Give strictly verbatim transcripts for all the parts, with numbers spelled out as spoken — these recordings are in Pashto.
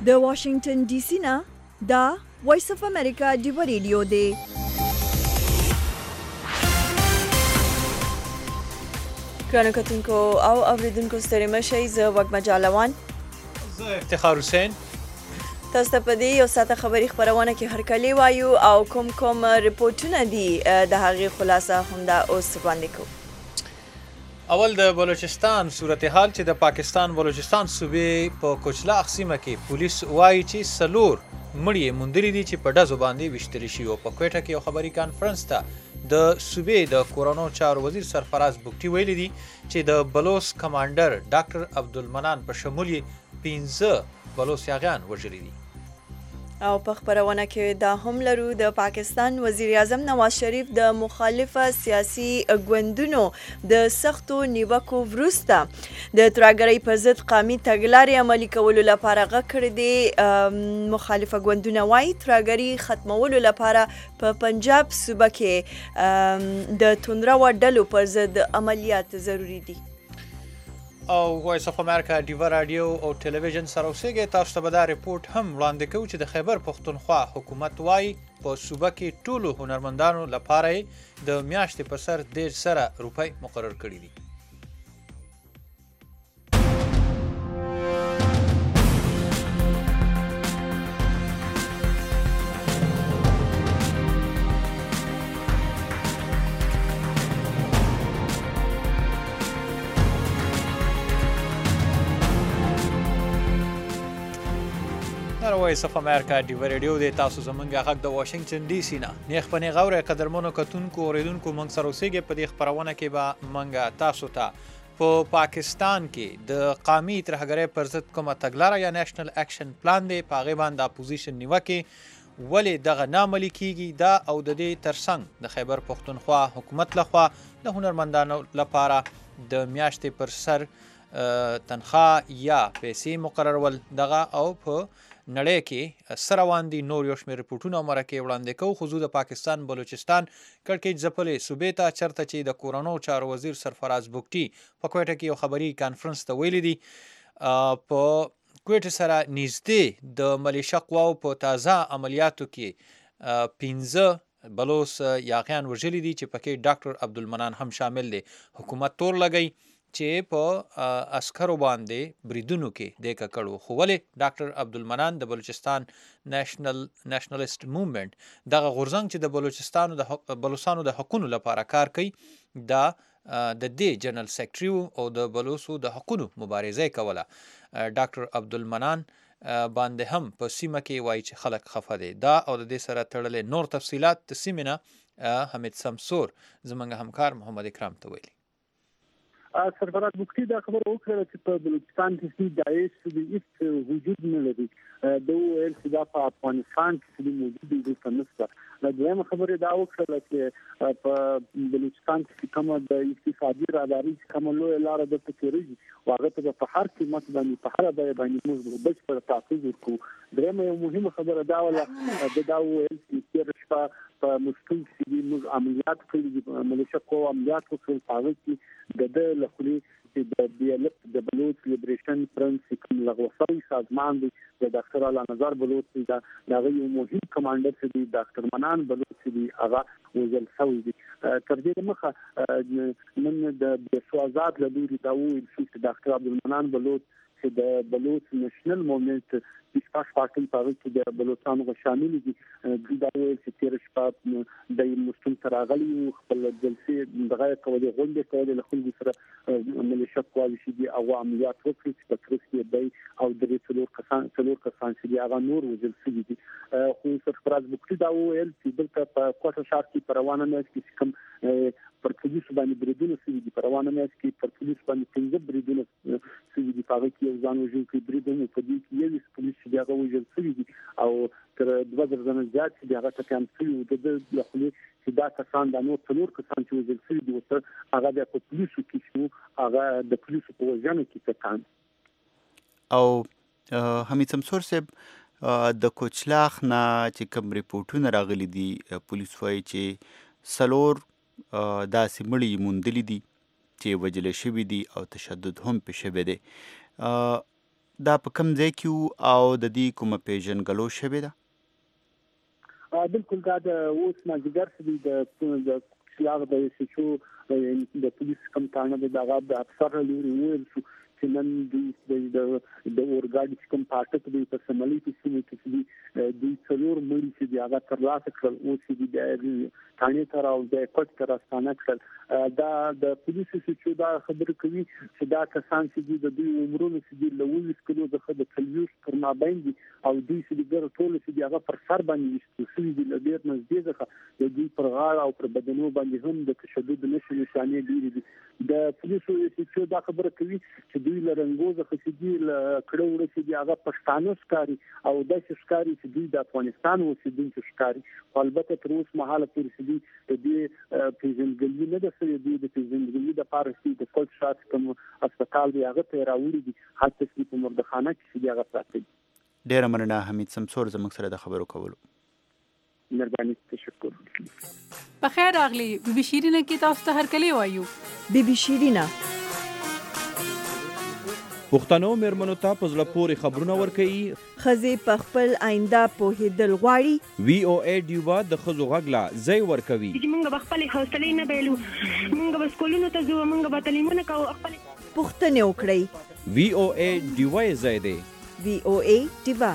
د واشنگټن ډي سي نه دا وایس اف امریکا ډیو ریډیو دی. ګرانو کتونکو او اوریدونکو ستړي مشئ. زه وږمه جالوان، زه افتخار حسین. تاسو ته په دې یو ساعته خبري خپرونه کې هرکلی وایو او کوم کوم رپورټونه دي د هغې خلاصه همدا اوس وړاندې کوو. اول د بلوچستان صورتحال چې د پاکستان بلوچستان صوبې په کوچلاخ سیمه کې پولیس وایي چې څلور مړي یې موندلي دي چې په ډزو باندې ویشتلي شوي وو. په کوټه کې یو خبري کانفرنس ته د صوبې د کورونو چارو وزیر سرفراز بوکټي ویلي دي چې د بلوچ کمانډر ډاکټر عبدالمنان په شمول یې پنځه بلوچ یاغیان وژلي دي. او په خبرونه کې دا هم لرو د پاکستان وزیر اعظم نواز شریف د مخالفه سیاسي ګوندونو د سختو نیوکو وروسته د ترهګرۍ پر ضد قومي تګلارې عملي کولو لپاره غږ کړی دی. مخالفه ګوندونه وایي ترهګرۍ ختمولو لپاره په پنجاب صوبه کې د توندرو ډلو پر ضد عملیات ضروری دي. او وایس اف امریکا ډیو رادیو او ټلویزیون سره اوسېږئ. تاسو ته به دا رپورټ هم وړاندې کوو چې د خیبر پښتونخوا حکومت وایي په صوبه کې ټولو هنرمندانو لپاره یې د میاشتې په سر دېرش زره روپۍ مقرر کړي دي. وایس اف امریکا ډیو ریډیو دی. تاسو زمونږ غږ د واشنگټن ډي سي نه نیغ په نیغ اورئ. قدرمنو کتونکو اوریدونکو موږ سره اوسېږئ. په دې خپرونه کې به موږ تاسو ته په پاکستان کې د قومي ترهګرۍ پر ضد کومه تګلاره یا نیشنل اکشن پلان دی، په هغې باندې اپوزیشن نیوکې ولې دغه نه عملي کیږي، دا او د دې ترڅنګ د خیبر پښتونخوا حکومت لخوا د هنرمندانو لپاره د میاشتې پر سر تنخواه یا پیسې مقررول دغه او په نړۍ کې سره روان دي. نور یو شمېر رپورټونه او مرکې وړاندې کوو. خو زه د پاکستان بلوچستان کړکېچ ځپلې صوبې ته چېرته چې د کورونو چارو وزیر سرفراز بوکټي په کوټه کې یو خبري کانفرنس ته ویلي دي په کوټې سره نږدې د ملیشه قواو په تازه عملیاتو کې پنځه بلوچ یاغیان وژلي دي چې پکې ډاکټر عبدالمنان هم شامل دی. حکومت تور لګی چې په عسکرو باندې بریدونو کې دی ککړ و. خو ولې ډاکټر عبدالمنان د بلوچستان نیشنل نیشنلست موومنټ دغه غورځنګ چې د بلوچستانو د بلوچستانو د حقونو لپاره کار کوي دا د دې جنرال سیکرټري او د بلوچو د حقونو مبارزه کوله. ډاکټر عبدالمنان باندې هم په سیمه کې وایي چې خلک خفه دي. دا او د دې سره تړلې نور تفصیلات د سیمې نه حمید سمسور زموږ همکار محمد اکرام ته ویلي. سرفراز بوکټي دا خبره وکړه چې په بلوچستان کې داعش د هیڅ وجود نه لري. د ویل چې دا په افغانستان کې موجود دي د نسبت. دویمه خبره دا وکړه چې په بلوچستان کې کومه د اقتصادي راداري کومه لویه لاره د تکراري واغه ته په هر قیمت باندې په هر ځای باندې موږ بشپړ تحفظ ورکوو. درېمه یو مهمه خبره دا وله د دا ویل چې تیر شپه په مشکل کې موږ عملیات کړي، ملیشه قوه عملیات وکړل. هغه کې د د لخوا چې د بي ال اف د بلوچ لیبریشن فرنٹ کوم لغوسوي سازمان دی د ډاکټر اعلی نظر بلوچ دا دغه یو مهم کمانډر چې دی ډاکټر منان بلوچ دی هغه وزل شوی دی. تر دې مخه من د بشوازات لدوري دا ویل چې ډاکټر عبدالمنان بلوچ چې د بلوچ نیشنل موومنټ پیشکش پارټي په اړه چې د بلوچستان شامل دي دا ویل چې تیر شپه د مستم سره غلي خپل جلسې دغه کولې غونډه کولې له خلکو سره ملیشه قواوي چې دي او عملیات وکړي چې په ترڅ دی او د څلور کسان څلور کسان چې هغه نور وزل شوي دي. خو سرفراز بوکټي دا ویل چې دلته په کوټه ښار کې په روانه میاشت کې کوم پر پولیسو باندې بریدونه شوي دي. په روانه میاشت کې پر پولیسو باندې پنځه بریدونه شوي دي. په هغه کې یو ځان وژونکی بریدونه په دې کې یو پولیس چې هغه وژل شوي دي او تر دوه زره ځله زیات چې هغه ټکان شوي و. د له خولې چې دا کسان د نور څلور کسان چې وژل شوي دي ورته هغه بیا په پولیسو کې شو، هغه د پولیسو په وژنه کې ټکان. او حمید سمسور صاحب د کوچلاخ نه چې کوم ریپورټونه راغلي دي پولیس وایي چې څلور داسې مړي موندلي دي چې وژل شوي دي او تشدد هم پې شوی دی. دا په کوم ځای کې او د دې کومه پیژنګلو شوې ده؟ بالکل دا د اوس مازدیګر چې د کچلاغ د سچو د پولیس کم تانه د دغه د افسر لوري ویل شو چې نن د د اورګاډي کوم پاټک دی په سملي کې چې د د څلور مړي چې دی هغه تر لاسه کړل او چې د ثاني تر او د کوټ تر استانه کړل دا د پولیسو چې دا خبر کوي چې دا کسان چې د دوی عمرونه چې د لویس کلو د خد کلیوس پر ما باندې او دوی چې د ګر ټول چې دی هغه پر سر باندې وستو چې د ډیر نزدېکه د دوی پر غاړه او پر بدنو باندې هم د تشدد نشي نشانې ډیرې دي د پولیسو چې دا خبر کوي چې دوی لرنګوزه خصيدي کړه وړه چې دی هغه پښتانه ښکاری او د ښکاری چې دوی د افغانستان اوسیدونکو ښکاری البته تر اوسه مهاله پورې چې دی د دې پیژندګلوي نه ده سوې دی د پیژندګلوي د پارسي د کوټ شات کوم هسپتال دی هغه ته راوړي دي حتی چې په مردخانه کې دی هغه پراته دي. ډیره مننه حمید سمسور زموږ سره د خبرو کولو. مهرباني تشکر. په خیر راغلی بي بي شیرینه کې تاسو ته هرکلی وایو. بي بي شیرینه پښتنو مېرمنو ته په زړه پورې خبرونه ورکوي. ښځې په خپل آینده پوهېدل غواړي. وی او ای ډیوا د ښځو غږ لا ځای ورکوي. موږ به خپلې حوصلې نه بایلو، موږ به سکولونو ته ځو، موږ به تعلیمونه کوو، خپلې پوښتنې وکړئ. وی او ای ډیوا یې ځای دی. وی او ای ډیوا.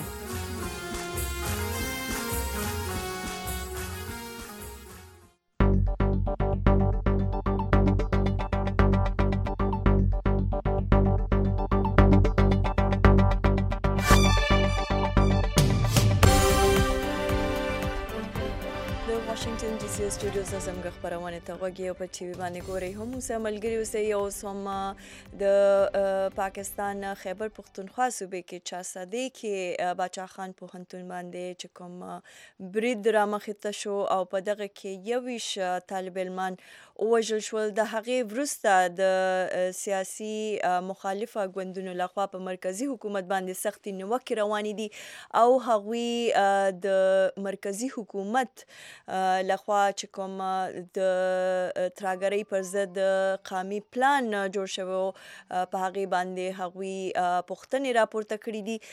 واشنگټن ډي سي سټوډیوز زموږ خبرونه ته غوږی او په ټي وي باندې ګورئ. هم اوسه ملګري اوسئ. اوس هم د پاکستان خیبر پختونخوا صوبې کې چاسادې کې باچا خان پوهنتون باندې چې کوم برید رامخې ته شو او په دغه کې یویش طالب علمان ووژل شول. د هغې وروسته د سیاسي مخالفه ګوندونو لخوا په مرکزي حکومت باندې سختې نیوکې روانې دي او هغوی د مرکزي حکومت لخوا چې کوم د ترهګرۍ پر ضد قومي پلان جوړ شوی په هغې باندې هغوی پوښتنې راپورته کړي دي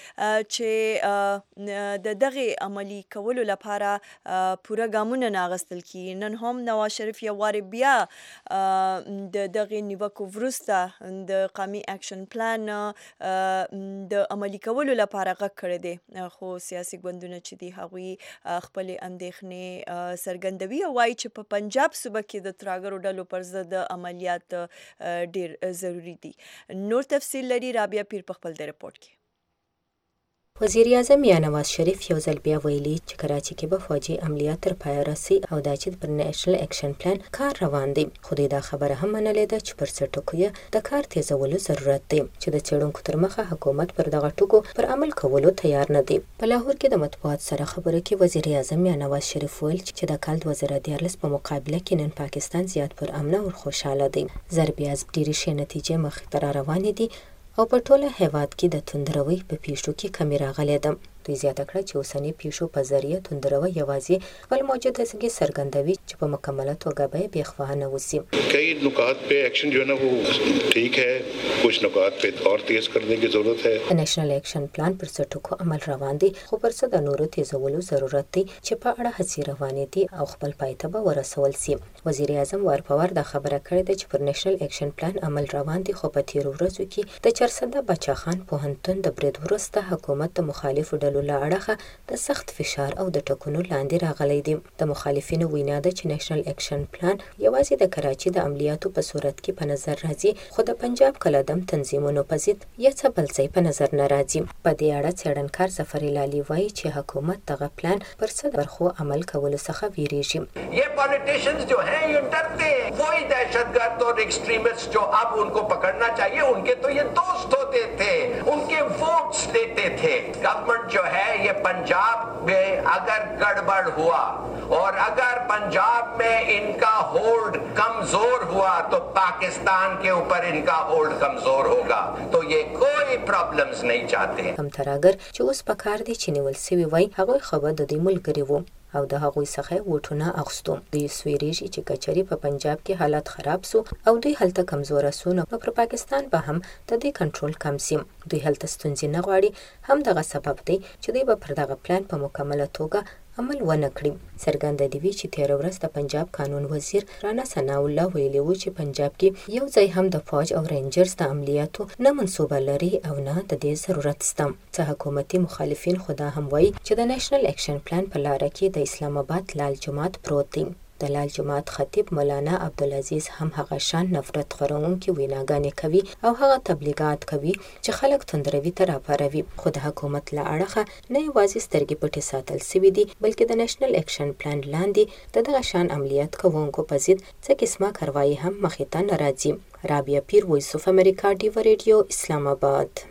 چې د دغې عملي کولو لپاره پوره ګامونه نه اخیستل کیږي. نن هم نواز شریف یو وارې بیا د دغې نیوکو وروسته د قومي اکشن پلان د عملي کولو لپاره غږ کړی دی، خو سیاسي ګوندونه چې دي هغوی خپلې اندېښنې څرګندوي او وایي چې په پنجاب صوبه کې د ترهګرو ډلو پر ضد عملیات ډېر ضروري دي. نور تفصیل لري رابعه پیر په خپل د رپورټ کې. وزیر اعظم یا نواز شریف یو ځل بیا ویلي چې کراچي کې به فوجي عملیات تر پایه رسي او دا چې پر نېشنل اکشن پلان کار روان دی. خو دا خبره هم منلې ده چې پر څه ټکو یې د کار تیزولو ضرورت دی چې د څېړونکو تر مخه حکومت پر دغه ټکو پر عمل کولو تیار نه دی. په لاهور کې د مطبوعات سره خبرو کې وزیر اعظم یا نواز شریف ویل چې د کال دوه زره دیارلس په مقابله کې نن پاکستان زیات پر امن او خوشاله دی. ضربې از ډېرې ښې نتیجې مخې ته را روانې دي او په ټوله هیواد کې د توندروي په پیښو کې کمی راغلی ده. دوی زیاته کړه چې اوسنۍ پیښو په ذریعه توندروي یوازې خپل موجودګي څرګندوي چې په مکمله توګه به بې خوا نه وسی. कई नुकात पे एक्शन जो है ना वो ठीक है, कुछ नुकात पे और तेज करने की जरूरत है. نېشنل اکشن پلان پر څه ټکو عمل روان دي خو پر څه د نورو تیزولو ضرورت دی چې په اړه هڅې روانې دي او خپل پای ته به ورسول سي. وزیر اعظم ورپور د خبره کړې ده چې پر نېشنل اکشن پلان عمل روان دي خو په تیر ورځو کې د چرسده بچا خان پوهنتون د برید وروسته حکومت د مخالفو ډلو له اړخه د سخت فشار او د ټکونو لاندې راغلی دی. د مخالفینو وینا ده چې نېشنل اکشن پلان یوازې د کراچي د عملیاتو په صورت کې په نظر راځي خو د پنجاب کلدم تنظیمونو په ضد یا څه بل ځای په نظر نه راځي. په دې اړه څېړنکار ظفر لالي وایي چې حکومت دغه پلان پر څه برخو عمل کولو څخه ویریږي. ये पॉलिटिशियंस जो हैं ये डरते हैं, वही दहशतगर्द और एक्सट्रीमिस्ट जो अब उनको पकड़ना चाहिए उनके तो ये दोस्त होते थे, उनके वोट्स देते थे. गवर्नमेंट जो है ये पंजाब में अगर गड़बड़ हुआ और अगर पंजाब में इनका होल्ड कमजोर हुआ तो पाकिस्तान के ऊपर इनका होल्ड कमजोर होगा. तो ये कोई प्रॉब्लम्स नहीं चाहते. هم تر اگر چې اوس په کار دي چې نیول سوي وای هغه خبر د دې ملګری وو او د هغوی څخه ووټونه اخیستو. دوی سویریږي چې کچري په پنجاب کې حالت خراب سو او دوی هلته کمزوره سو نو پر پاکستان به هم د دې کنټرول کم سي. دوی هلته ستونزې نه غواړي، هم دغه سبب دی چې دوی به پر دغه پلان په مکمله توګه عمل ونه کړي. څرګنده دی وی چې تیر ورځ د پنجاب قانون وزیر رانا ثناء الله ویلي و چې پنجاب کې یو ځای هم د فوج او رینجرز د عملیاتو نه منصوبه لري او نه د دې ضرورت شته. څه حکومتي مخالفین خدا هم وایي چې د نېشنل اکشن پلان په لار کې د اسلام آباد لال جماعت پروت دی. د لال جماعت خطیب مولانا عبدالعزیز هم هغه شان نفرت خورونکي ویناګانې کوي او هغه تبلیغات کوي چې خلک تندروي ته راپاروي. خو د حکومت له اړخه نه یوازې سترګې پټې ساتل سوي دي بلکې د نېشنل اکشن پلان لاندې د دغه شان عملیات کوونکو په ضد څه قسمه کاروایي هم مخې ته نه راځي. رابعه پیر، وایس اف امریکا، ډیو ریډیو، اسلام آباد.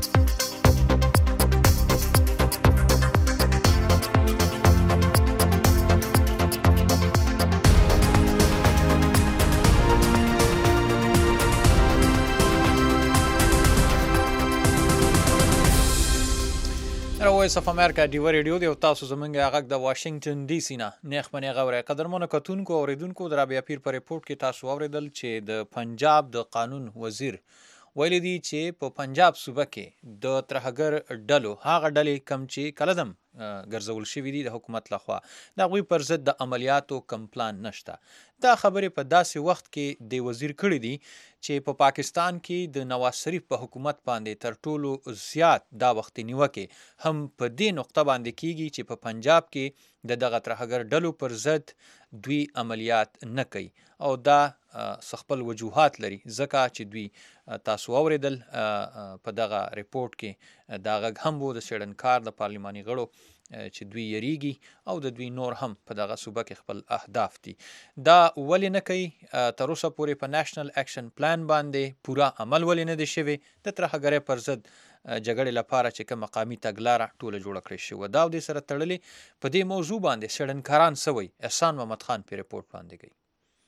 وایس اف امریکا ډیو ریډیو دی او تاسو زمونږ غږ د واشنگټن ډي سي نه نیخ منې غوړې قدرمنو کتونکو او اوریدونکو د رابعه پیر په ریپورت کې تاسو اوریدل چې د پنجاب د قانون وزیر ویلي دی چې په پنجاب صوبه کې د ترهګر ډلو هغه ډلې کم چې کلدم ګرځول شوي دي د حکومت لخوا د هغوی پر ضد د عملیاتو کم پلان نشته. دا خبرې په داسې وخت کې د وزیر کړي دي چې په پاکستان کې د نواز شریف په حکومت باندې تر ټولو زیات دا وخت نیوکې هم په دې نقطه باندې کیږي چې په پنجاب کې د دغه ترهګر ډلو پر ضد دوی عملیات نه کوي او دا خپل وجوهات لري ځکه چې دوی تاسو اوریدل په دغه ریپورت کې دا غږ هم وو د څېړنکار د پارلماني غړو چې دوی یریږي او د دوی نور هم په دغه صوبه کې خپل اهداف دي. دا ولې نه کوي تر اوسه پورې په نېشنل اکشن پلان باندې پوره عمل ولې نه دی شوی د ترهګرۍ پر ضد جګړې لپاره چې کوم مقامي تګلاره ټوله جوړه کړې شوې دا او دې سره تړلې په دې موضوع باندې څېړنکاران څه وایي. احسان محمد خان په ریپورت باندې کوي.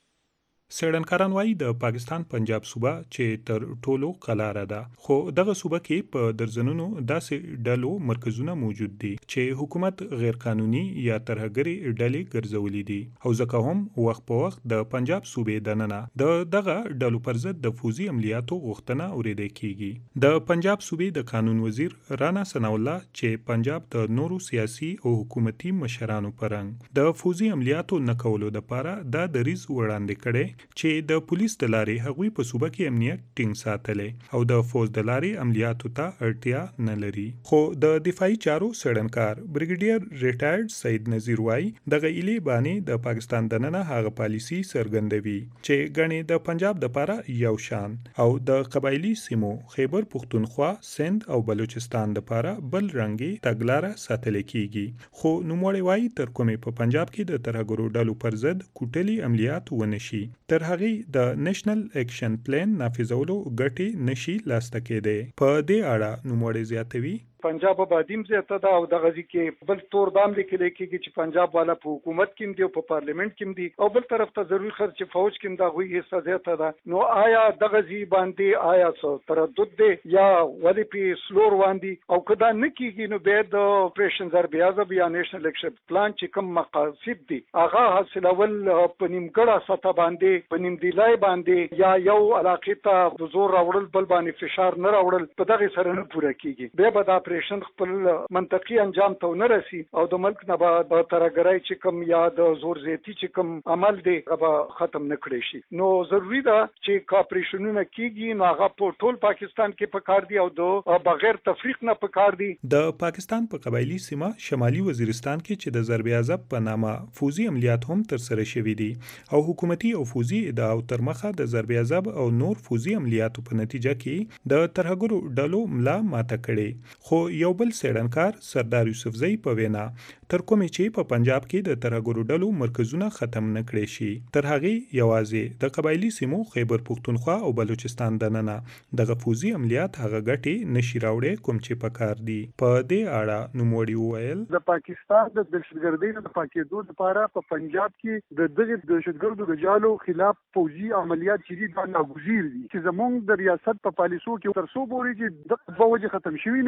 څېړنکاران وایي د پاکستان پنجاب صوبه چې تر ټولو قلاره ده خو دغه صوبه کې په درزنونو داسې ډلو مرکزونه موجود دي چې حکومت غیر قانوني یا ترهګري ډلې ګرځولې دي او ځکه هم وخت په وخت د پنجاب صوبې دننه د دغه ډلو پر ضد د فوزي عملیاتو غوښتنه اورېدل کیږي. د پنجاب صوبې د قانون وزیر رانا ثناء الله چې پنجاب د نورو سیاسي او حکومتي مشرانو پرنګ د فوزي عملیاتو نه کولو لپاره دا دریځ وړاندې کړي چې د پولیس د لارې هغوی په صوبه کې امنیت ټینګ ساتلې او د فوج د لارې عملیاتو ته اړتیا نه لري. خو د دفاعي چارو څېړنکار بریګیډیر ریټایرډ سید نذیر وایي دغه ایلې باندې د پاکستان دننه هغه پالیسي څرګندوي چې ګڼې د پنجاب دپاره یو شان او د قبایلي سیمو خیبر پښتونخوا، سند او بلوچستان دپاره بل رنګي تګلاره ساتل کیږي. خو نوموړی وایي تر کومې په پنجاب کې د ترهګرو ډلو پر ضد کوټلي عملیات ونشي تر هغې د نېشنل اکشن پلان نافذولو ګټې نشي لاسته کېدی. په دې اړه نوموړی زیاتوي پنجاب آبادیم زیاته ده او دغه ځکه بل تور دام لیکل کېږي چې پنجاب والا په حکومت کې دی او په پارلیمنت کې دی او بل طرف ته ضروري خرچ فوج کې دا غوي حصہ زیاته ده. نو آیا دغه ځی باندې آیا څه تردد دی یا ولې په سلور باندې او کدا نه کېږي نو به د اپریشن ضربیازب یا نېشنل اکشن پلان چې کوم مقاصد دي هغه حاصلول په نیمګړه سطح باندې په نیم دیلای باندې یا یو علاقې ته د زور راوړل بل باندې فشار نه راوړل په دغه سره نه پوره کېږي. به به دا اپریشن خپل منطقي انجام ته نه رسي او د ملک نه به ترهګرۍ چې کوم یا د زور زیاتی چې کوم عمل دی هغه ختم نه کړي شي. نو ضروری ده چې کاپریشنونه کیږي نو هغه په ټول پاکستان کې پکار دي او د بغیر تفریق نه پکار دي. د پاکستان په قبایلی سیمه شمالي وزیرستان کې چې د ضرب اعظم په نامه فوزي عملیات هم تر سره شوي دي او حکومتي او فوزي ادعاو تر مخه د ضرب اعظم او نور فوزي عملیاتو په نتیجه کې د ترهګرو ډلو ملا ماته کړي. خو یو بل څېړنکار سردار یوسفزۍ په وینا تر کومې چې په پنجاب کې د ترهګرو ډلو مرکزونه ختم نه کړي شي تر هغې یوازې د قبایلي سیمو خیبر پښتونخوا او بلوچستان دننه دغه فوزي عملیات هغه ګټې نشي راوړی کوم چې پکار دي. په دې اړه نوموړي وویل د پاکستان د دهشتګردۍ د پاکېدو لپاره په پنجاب کې د دغه دهشتګردو د جالو خلاف فوزي عملیات چې دي دا ناګزیر دي چې زموږ د ریاست په پالیسو کې تر څو پورې چې د دوه وجې ختم شوي نه او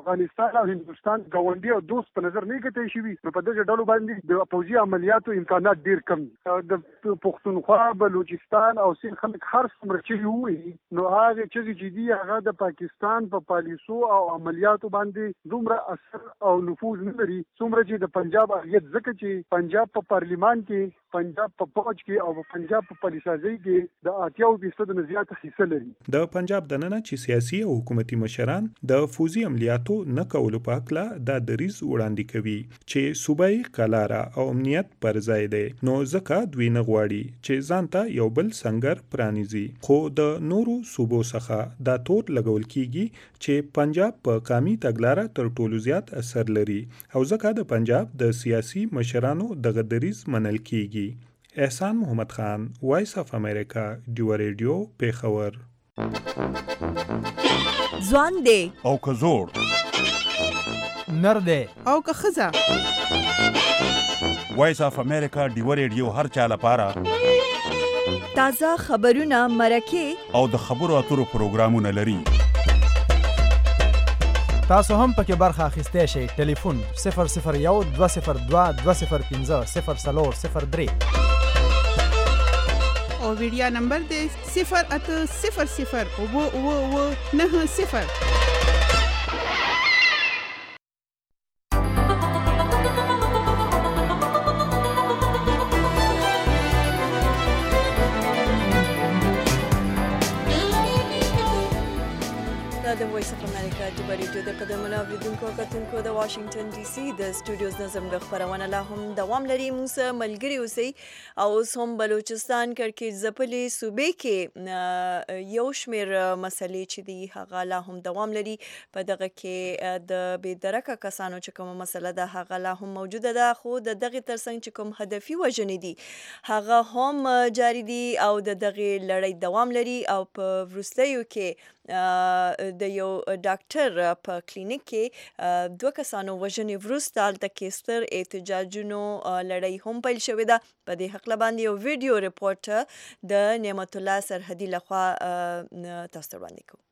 افغانستان او هندوستان ګاونډي او دوست په نظر نه کتای شي نو په دغه ډلو باندې د پوځي عملیاتو امکانات ډیر کم د پښتونخوا بلوچستان او سین خلک هر څومره چې وي نو هغه چې دي هغه د پاکستان په پالیسو او عملیاتو باندې دومره اثر او نفوذ نه لري څومره چې د پنجاب اغیت ځکه چې پنجاب په پارلیمان کې پنجاب په فوج کې او په پنجاب په پالیسازي کې د اتیا فیصد نه زیاته حصہ لري. د پنجاب دننه چې سیاسي او حکومتي مشران د فوزي عملیاتو نه کولو په اړه د دریز وړاندې کوي چې صوبایي قلاره او امنیت پر ځای دی نو ځکه دوی نه غواړي چې ځانته یو بل سنگر پرانیزي خو د نورو صوبو څخه دا تور لګول کیږي چې پنجاب په قامي تګلاره تر ټولو زیات اثر لري او ځکه د پنجاب د سیاسي مشرانو دغه دریز منل کیږي. احسان محمد خان، وایس اف امریکا، ډیو ریډیو، پیښور. ځوان دی او که زوړ، نر دی او که ښځه، وایس اف امریکا ډیو ریډیو هر چا لپاره تازه خبرونه، مرکې او د خبرو اترو پروګرامونه لري. تاسو هم پکې برخه اخیستی شئ. ټلیفون صفر صفر یو دوه صفر دوه دوه صفر پنځه صفر څلور صفر درې او ویډیا نمبر دی صفر اته صفر صفر اووه اووه اووه نهه صفر. د وایس اف امریکا د بریټو د قدمونو اوریدونکو کتونکو د واشنگټن ډي سي د سټوډیوز نظم د خبرونه لا هم دوام لري. موږ ملګری اوسئ او اوس هم بلوچستان کړکېچ ځپلي صوبې کې یو شمېر مسلې چې دي هغه لا هم دوام لري. په دغه کې د بې درکه کسانو چې کومه مسله ده هغه لا هم موجوده ده خو د دغې ترڅنګ چې کوم هدفي وژنې دي هغه هم جاري دي او د دغې لړۍ دوام لري او په وروستیو کې د یو ډاکټر په کلینیک کې دوه کسانو وژنې وروسته هلته کې ستر احتجاجونو لړۍ هم پیل شوې ده. په دې هکله باندې یو ویډیو رپورټ د نعمت الله سرحدي لخوا تاسو ته وړاندې کوو.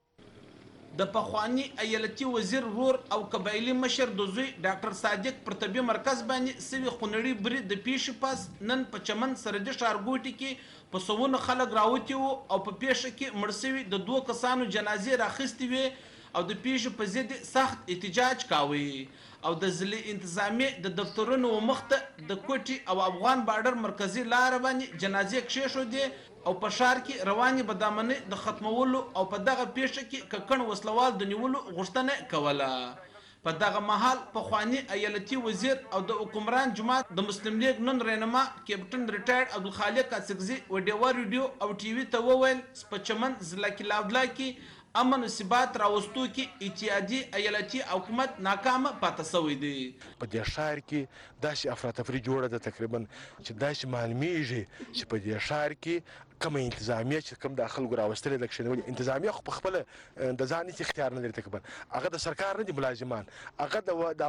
د پخوانی ایالتي وزیر رور او قبایلي مشر د زوی ډاکټر صادق پر طبي مرکز باندې سوي خونړي برید د پیښې پس نن په چمن سرحدي ښارګوټي کې په سوونه خلک راوتي وو او په پیښه کې مړ سوي د دوه کسانو جنازې راخیستې وې او د پیښې په ضد سخت احتجاج کاوه او د ضلع انتظامیې د دفترونو مخته د کوټي او افغان بارډر مرکزي لاره باندې جنازې کښېښودې او په ښار کې روانې بدامنۍ د ختمولو او په دغه پیښه کې ککړ وسلوال د نیولو غوښتنه کوله. په دغه مهال پخوانی ایالتي وزیر او د حکمران جماعت د مسلم لیگ نن رهنما کیپټن ریټایرډ عبدالخالق اڅکزي و ډیوا ریډیو او ټي وي ته وویل په چمن ضلع کې لاودلا کې امن و ثبات راوستو کې اتحادي ایالتي حکومت ناکامه پاتې شوی دی. په دې ښار کې داسې افراتفري جوړه ده تقریبا چې داسې معلومیږي چې په دې ښار کې کومه انتظامیه چې کوم د خلکو راوستلې د کښېنولې انتظامیه خو په خپله د ځان هېڅ اختیار نه لري تقریبا هغه د سرکار نه دي ملازمان هغه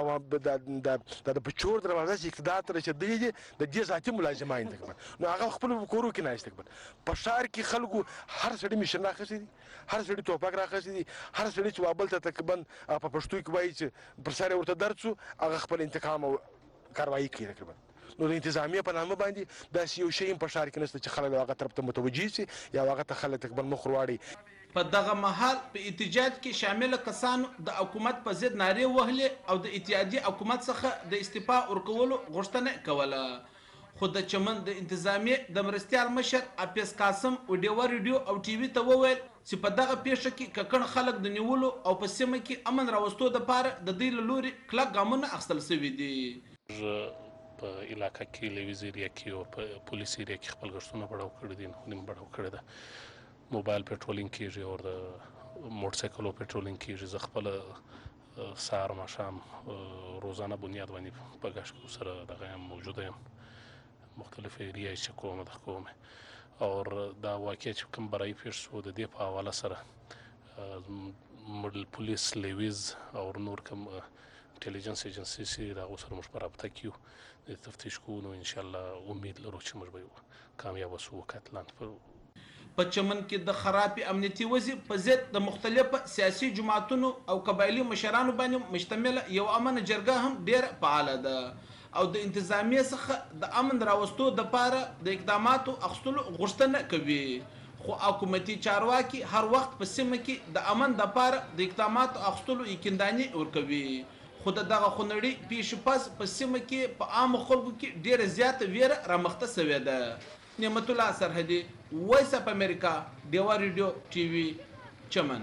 د د پچور دروازه چې اقتدار ته رسېدلي دي د دې ذاتي ملازمان تقریبا نو هغه خپلو کورو کې ناست تقریبا په ښار کې خلکو هر سړي میشن راخیستی دي هر سړي ټوپک راخیستی دي هر سړي چې وابل ته تقریبا په پښتو کې وایي چې پر سر یې ورته درد شو هغه خپل انتقام او کاروایي کوي تقریبا. نو د انتظامیه په نامه باندې داسې یو شی هم په ښار کې نشته چې خلک هغه طرف ته متوجه شي یا هغه ته خلک تقریبا مخ ورواړي. په دغه مهال په احتجاج کې شامل کسانو د حکومت په ضد نارې وهلې او د اتحادي حکومت څخه د استعفا ورکولو غوښتنه کوله. خو د چمن د انتظامیې د مرستیال مشر حافظ قاسم و ډیوا ریډیو او ټي وي ته وویل چې په دغه پیښه کې ککړ خلک د نیولو او په سیمه کې امن راوستو دپاره د دوی له لوري کلک ګامونه اخیستل شوي دي. په علاقه کې لویز ایریا کې او په پولیس ایریا کې خپل غشتونه بړاو کړي دي نو نیم بړاو کړی ده موبایل پټرولینګ کېږي او د موټرسایکلو پټرولینګ کېږي. زه خپله سهار ماښام روزانه بنیاد باندې په ګشت سره دغه یم موجوده یم مختلف ایریا چې کومه د کومه او دا واقع چې کوم برای پیښ شو د دې په حواله سره مډل پولیس لویز او نور کوم انټيليجنس ایجنسی سي دا سره موږ په رابطه کې د تفتیش کوو نو ان شاء الله امید لرو چې موږ به کامیاب وسو وکړو. په چمن کې د خراب امنیتي وضع په ضد د مختلفو سیاسي جماعتونو او قبایلي مشرانو باندې مشتمله یو امن جرګه هم ډیره فعاله ده او د انتظامیه څخه د امن راوستو دپاره د اقداماتو اخیستلو غوښتنه کوي، خو حکومتي چارواکي هر وخت په سیمه کې د امن دپاره د اقداماتو اخیستلو یقینداني ورکوي، خو د دغه خونړۍ پیښې پس په سیمه کې په عامو خلکو کې ډیره زیاته ویره رامخته سوې ده. نعمت الله سرحدي، وایس اف امریکا، ډیوا ریډیو ټي وي، چمن.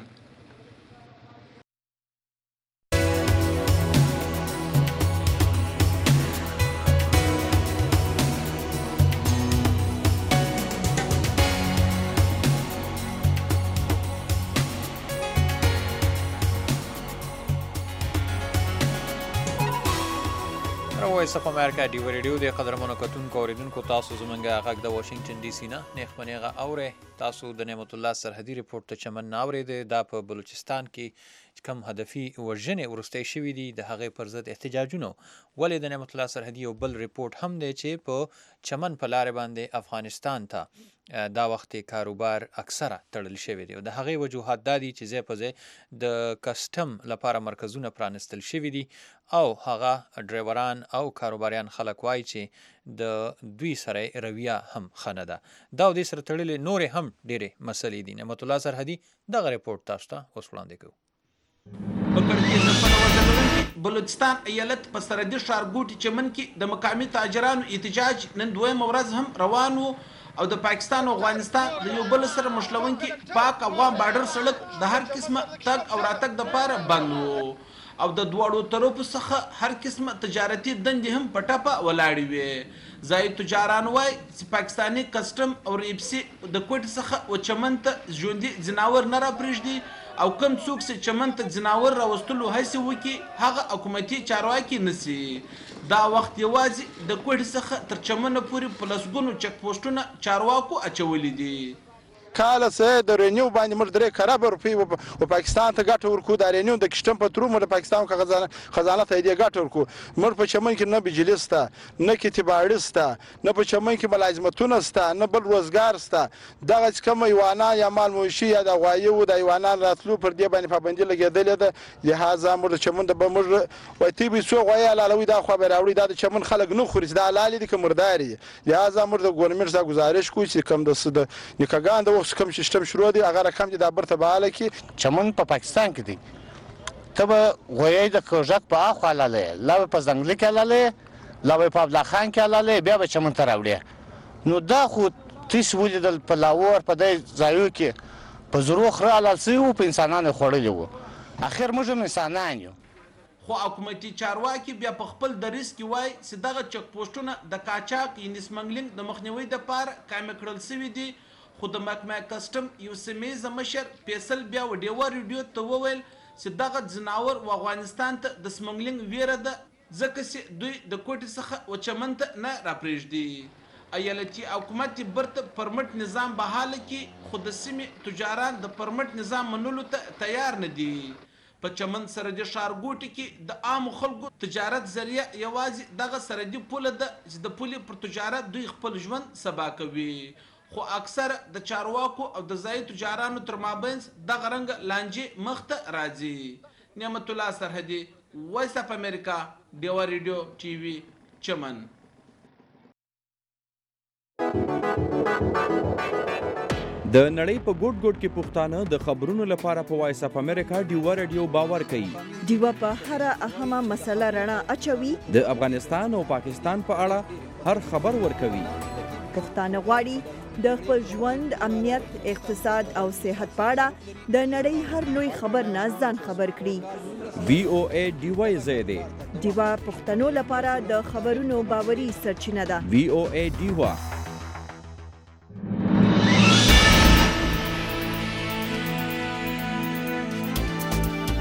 وایس اف امریکا ډیوا ریډیو د قدرمنو کتونکو اوریدونکو تاسو زمونږه غږ د واشنگټن ډي سي نه نیخ پنیغه اوره تاسو د نعمت الله سرحدي رپورټ ته چمن اورېده. دا په بلوچستان کې کم هدفي وژنې ورسته شوې دي د هغې پر ضد احتجاجونه، ولې د نعمت الله سرحدي یو بل رپورټ هم دی چې په چمن په لارې باندې افغانستان ته دا وخت کاروبار اکثره تړل شوی دی او د هغې وجوهات دا دي چې ځای په ځای د کسټم لپاره مرکزونه پرانستل شوي دي او هغه ډرایوران او کاروباریان خلک وایي چې د دوی سره رویه هم ښه نه ده. دا او دې سره تړلې نورې هم ډېرې مسلې دي. نعمت الله سرحدي دغه رپورټ تاسو ته اوس وړاندې کوو. په کړکېچ په وضع لرونکي بلوچستان ایالت په سرحدي ښارګوټي چمن کې د مقامي تاجرانو احتجاج نن دویمه ورځ هم روان و او د پاکستان او افغانستان د یو بل سره مشلونکي پاک افغان بارډر سړک د هر قسمه تګ او راتګ دپاره بند و او د دواړو طرفو څخه هر قسمه تجارتي دندې هم په ټپه ولاړې وې. ځایي تجاران وایي چې پاکستاني کسټم او ریپسي د کوټې څخه و چمن ته ژوندي ځناور نه راپرېږدي او کم څوک چې چمن ته ځناور راوستلو هڅې وکړي هغه حکومتي چارواکي نسي. دا وخت یوازې د کوټې څخه تر چمنه پورې په لسګونو چک پوسټونه چارواکو اچولي دي. کاله څه د رینیو باندې موږ درې کرابه روپۍ و پاکستان ته ګټه ورکو. د رینیو د کشتم په ترو موږ د پاکستان خزانه ته یې ګټه ورکو. موږ په چمن کې نه بجلی سته، نه کتیباړي سته، نه په چمن کې ملازمتونه سته، نه بل روزګار سته. دغه چې کوم حیوانات یا مال مویشي یا د غوایي و د حیوانات راتلو پر دې باندې پابندي لګېدلې ده. لهذا موږ د چمن د به موږ وایي تی به څو غوایي حلالوي دا خوا به راوړي، دا د چمن خلک نه خوري چې دا حلالې دي که مردارې دي. لهذا موږ د ګورنمنټ څخه ګزارش کوو چې کوم د نیکاګان د کوم سیستم شروع دی هغه رقم دي دا برته بهاله کې. چمن په پاکستان کې دی، ته به غویی د کوژک په اخوا لالی، لا به په زنګلي کې لالی، لا به په عبدالخان کې لالی، بیا به چمن ته راوړې. نو دا خو تاسو ولیدل په لاهور په دې ځایو کې په زرو خره حلال سوي وو، په انسانانو خوړلي وو. اخر موږ هم انسانان یو. خو حکومتي چارواکي بیا په خپل دریځ کې وایي چې دغه چک پوسټونه د قاچاق یعنې سمګلینګ د مخنیوي دپاره قایمه کړل سوي دي. خو د محکمه کسټم یو سیمه مشر فیصل بیا و ډیوا ریډیو ته وویل چې دغه ځناور و افغانستان ته د سمګلینګ ویره ده ځکه چې دوی د کوټې څخه و چمن ته نه راپرېږدي. ایالتي حکومت برته پرمټ نظام بحاله کړي خو د سیمې تجاران د پرمټ نظام منلو ته تیار نه دي. په چمن سرحدي ښارګوټي کې د عامو خلکو تجارت ذریعه یوازې دغه سرحدي پوله ده چې د پولې پر تجارت دوی خپل ژوند سبا کوي. خو اکثر د چارواکو او د ځایي تجارانو تر مابینځ دغه رنګه لانجې مخته راځي. نعمت الله سرحدي، وایس اف امریکا، ډیوا ریډیو ټي وي، چمن. د نړۍ په ګوټ ګوټ کې پښتانه د خبرونو لپاره په وایس اف امریکا ډیوا ریډیو باور کوي. ډیوا په هر اهمه مسله رڼا اچوي. د افغانستان او پاکستان په اړه هر خبر ورکوي. پښتانه غواړي د خپل ژوند، امنیت، اقتصاد او صحت په اړه د نړۍ هر لوی خبر نه ځان خبر کړي. وی او ای ډیوا زیاده ډیوا پښتنو لپاره د خبرونو باوري سرچینه ده. وی او ای ډیوا.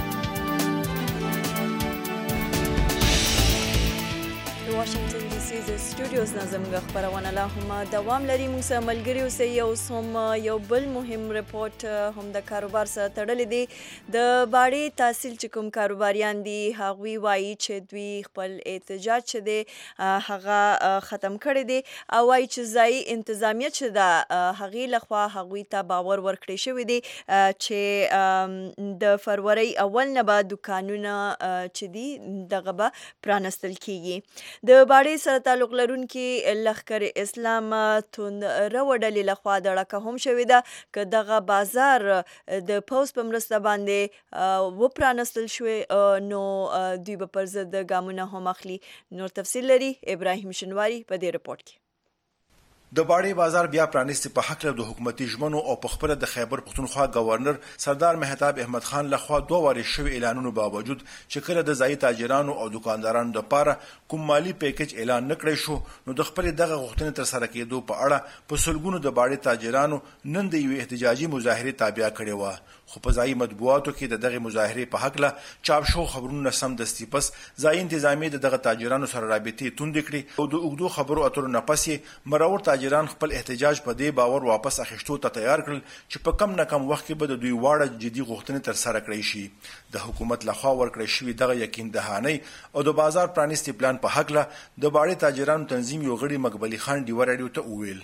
Washington D C سټوډیوز نه زموږ خپرونه لا هم دوام لري. موږ سره ملګري اوسئ. اوس هم یو بل مهم رپورټ هم د کاروبار سره تړلی دی. د باړې تحصیل چې کوم کاروباریان دي هغوی وایي چې دوی خپل احتجاج چې دی هغه ختم کړی دی او وایي چې ځایي انتظامیه چې ده هغې لخوا هغوی ته باور ورکړی شوی دی چې د فروری اول نه به دوکانونه چې دي دغه به پرانستل کیږي. د باړې سره تعلق لرونکي لښکر اسلام توندرو ډلې لخوا دړکه هم شوې ده که دغه بازار د پوځ په مرسته باندې وپرانستل شوی نو دوی به پر ضد ګامونه هم اخلي. نور تفصیل لري ابراهیم شنواری په دې رپورټ کې. د باړې بازار بیا پرانیستي په حق له د حکومتي ژمنو او په خپل د خیبر پښتونخوا گورنر سردار مهتاب احمد خان لخوا دوه وارې شوي اعلانونو باوجود چې کله د ځایي تاجرانو او دکاندارانو لپاره کوم مالی پیکج اعلان نکړی شو نو د خپل دغه غوښتنې تر سره کېدو په اړه په سلګونو د باړې تاجرانو نن د یوې احتجاجي مظاهرې تابع کړې وه. خو په ځایي مطبوعاتو کې د دغه مظاهرې په حق له چاپ شو خبرونه سمدستي پس ځایي انتظامیه د دغه تاجرانو سره رابطې توندې کړې او د اوږدو خبرو اترو نه پس یې مرور تاجران خپل احتجاج په دې باور واپس اخیستو ته تیار کړل چې په کم نه کم وخت کې به د دوی واړه جدي غوښتنې تر سره کړی شي. د حکومت لخوا ورکړی شوي دغه یقین دهانۍ او د بازار پرانیستي پلان په حق له د باړې تاجرانو تنظیم یو غړي مقبلي خان ډیوه راډیو ته وویل.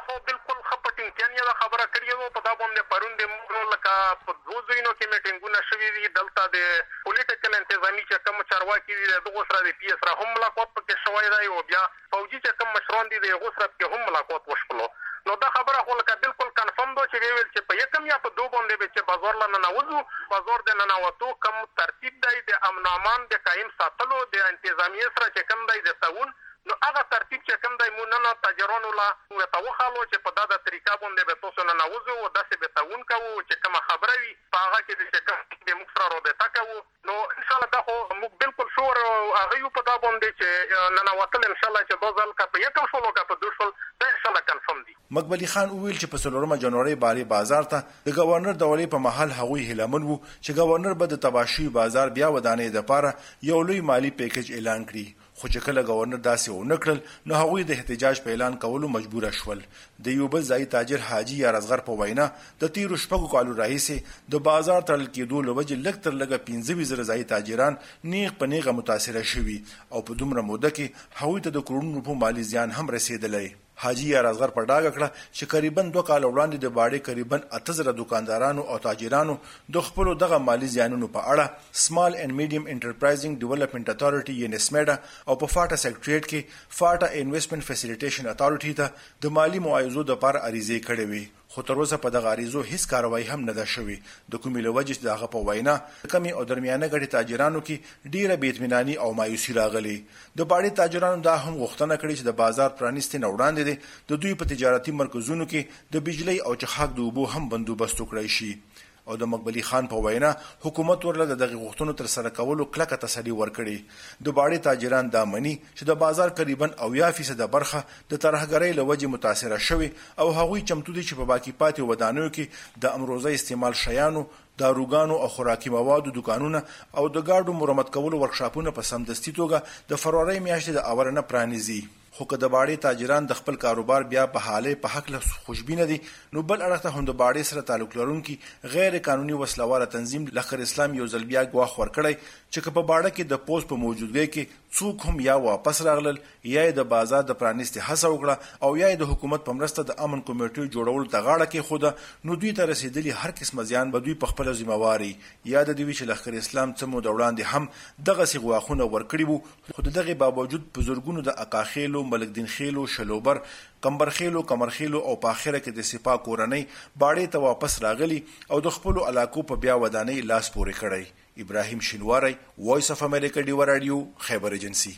خبره کړې وو په دا باندې پرون د موږ لکه په دوه ځایونو کې میټینګونه شوي دي. دلته د پولیټیکل انتظامی چې کوم چارواکي دي دغه سره د پی اس را هم ملاقات پکې شوی دی او بیا فوجي چې کوم مشران دي دغه سره پکې هم ملاقات وشولو. نو دا خبره خو لکه بالکل کنفرم ده چې ویل چې په یکم یا په دوه باندې به چې بازار لا ننوځو بازار د ننوتو کوم ترتیب دی د امن امان د قائم ساتلو د انتظامیه سره چې کوم دی د تعاون نو هغه ترتیب چې کوم دی مونږ نه تاجرانو لا وتوخالو چې په دغه طریقه باندې به تاسو نه نوځو او داسې به تعاون کوو چې کوم خبره وي په هغه کې د کوم د موږ سره رابطه کوو. نو ان شاء الله دا خو موږ بالکل شور هغه یو په دا باندې چې نه نوتل ان شاء الله چې دا ځل کا په یو شولو کا په دوه شول دا ان شاء الله کنفرم دي. مقبلي خان وویل چې په څلورمه جنوري باړې بازار ته د گورنر د ولې په محل هغوی هیلمن وو چې گورنر به د تباشي بازار بیا ودانې د پاره یو لوی مالی پیکج اعلان کړي. خو چې کله گورنر داسې ونه کړل نو هغوی د احتجاج په اعلان کولو مجبور شول. د یو بل ځایي تاجر حاجی یارزغر په وینا د تیرو شپږو کالو راهیسې د بازار تړل کېدو له وجې لږ تر لږه پنځه ویشت زره ځایي تاجران نیغ په نیغه متاثره شوي او په دومره موده کې هغوی ته د کروڑونو روپو مالي زیان هم رسېدلی. حاجی یارزغر په ډاګه کړه چې قریبا دوه کال وړاندې د باړې قریبا اته زره دکاندارانو او تاجرانو د خپلو دغه مالي زیانونو په اړه سمال اینډ میډیم انټرپرایزینګ ډیولپمنٹ اتھارټي یا نسمیډا او په فاټا سیکریټریټ کې فاټا انویسټمنټ فیسیلیټیشن اتھارټي ته د مالی معاوضو لپاره عریضې کړې وې. خو تر اوسه په دغه عریضو هیڅ کاروایی هم نه ده شوې. د کومې له وجې چې د هغه په وینا کمې او درمیانه ګټې تاجرانو کې ډیره بې اطمیناني او مایوسي راغلې. د باړې تاجرانو دا هم غوښتنه کړې چې د بازار پرانیستې نه وړاندې د دوی په تجارتي مرکزونو کې د بجلی او چخاک د اوبو هم بندوبست وکړی شي. او د مقبلي خان په وینا حکومت ورله د دغه غوښتنو تر سره کولو کلکه تسلي ورکړي. د باړې تاجران دا مني چې د بازار قریبا اویا فیصده برخه د ترهګرۍ له وجې متاثره شوي او هغوی چمتو دي چې په باقي پاتې ودانیو کې د امروزه استعمال شیانو داروګانو او خوراکي موادو دکانونه او د ګاډو مرمت کولو ورکشاپونه په سمدستي توګه د فروری میاشتې د اول نه پرانیزي. خو که د باړې تاجران د خپل کاروبار بیا په حالې په حق له خوشبینه دي نو بل اړخ ته هم د باړې سره تعلق لرونکي غیر قانوني وسلواله تنظیم لښکر اسلام یو ځل بیا ګواښ ورکړی چې که په باړه کې د پوز په موجودګۍ کې څوک هم یا واپس راغلل یا د بازار د پرانیستې هڅه وکړه او یا د حکومت په مرسته د امن کمیټې جوړولو ته غاړه کېښوده نو دوی ته رسېدلي هر قسمه زیان به دوی په خپله ذمهواري یا د دوی چې لښکر اسلام څه موده وړاندې هم دغسې غواښونه ورکړي وو. خو د دغې باوجود په زرګونو د اقاخیلو ملکدین خیلو شلوبر کمبرخیلو کمرخیلو او په اخره کې د سپا کورنۍ باړې ته واپس راغلي او د خپلو علاقو په بیا ودانۍ لاس پورې کړی. ابراهیم شینواری وایس اف امریکا ډیوه راډیو خیبر ایجنسی.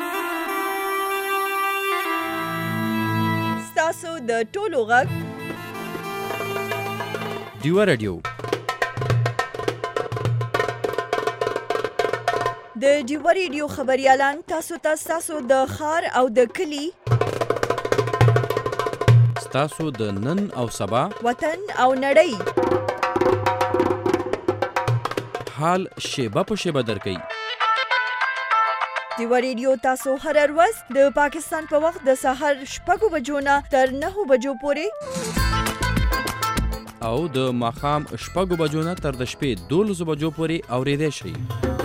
ستاسو د ټولو غږ ډیوه راډیو د ډیوه راډیو خبريالان تاسو ته تاسو د خار او د کلی تاسو د نن او سبا وطن او نړۍ حال شیبه په شیبه درکې ډیوا ریډیو تاسو هر ورځ د پاکستان په وخت د سهار شپږو بجو نه تر نهو بجو پورې او د ماښام شپږو بجو نه تر د شپې دولسو بجو پورې اورېدای شئ.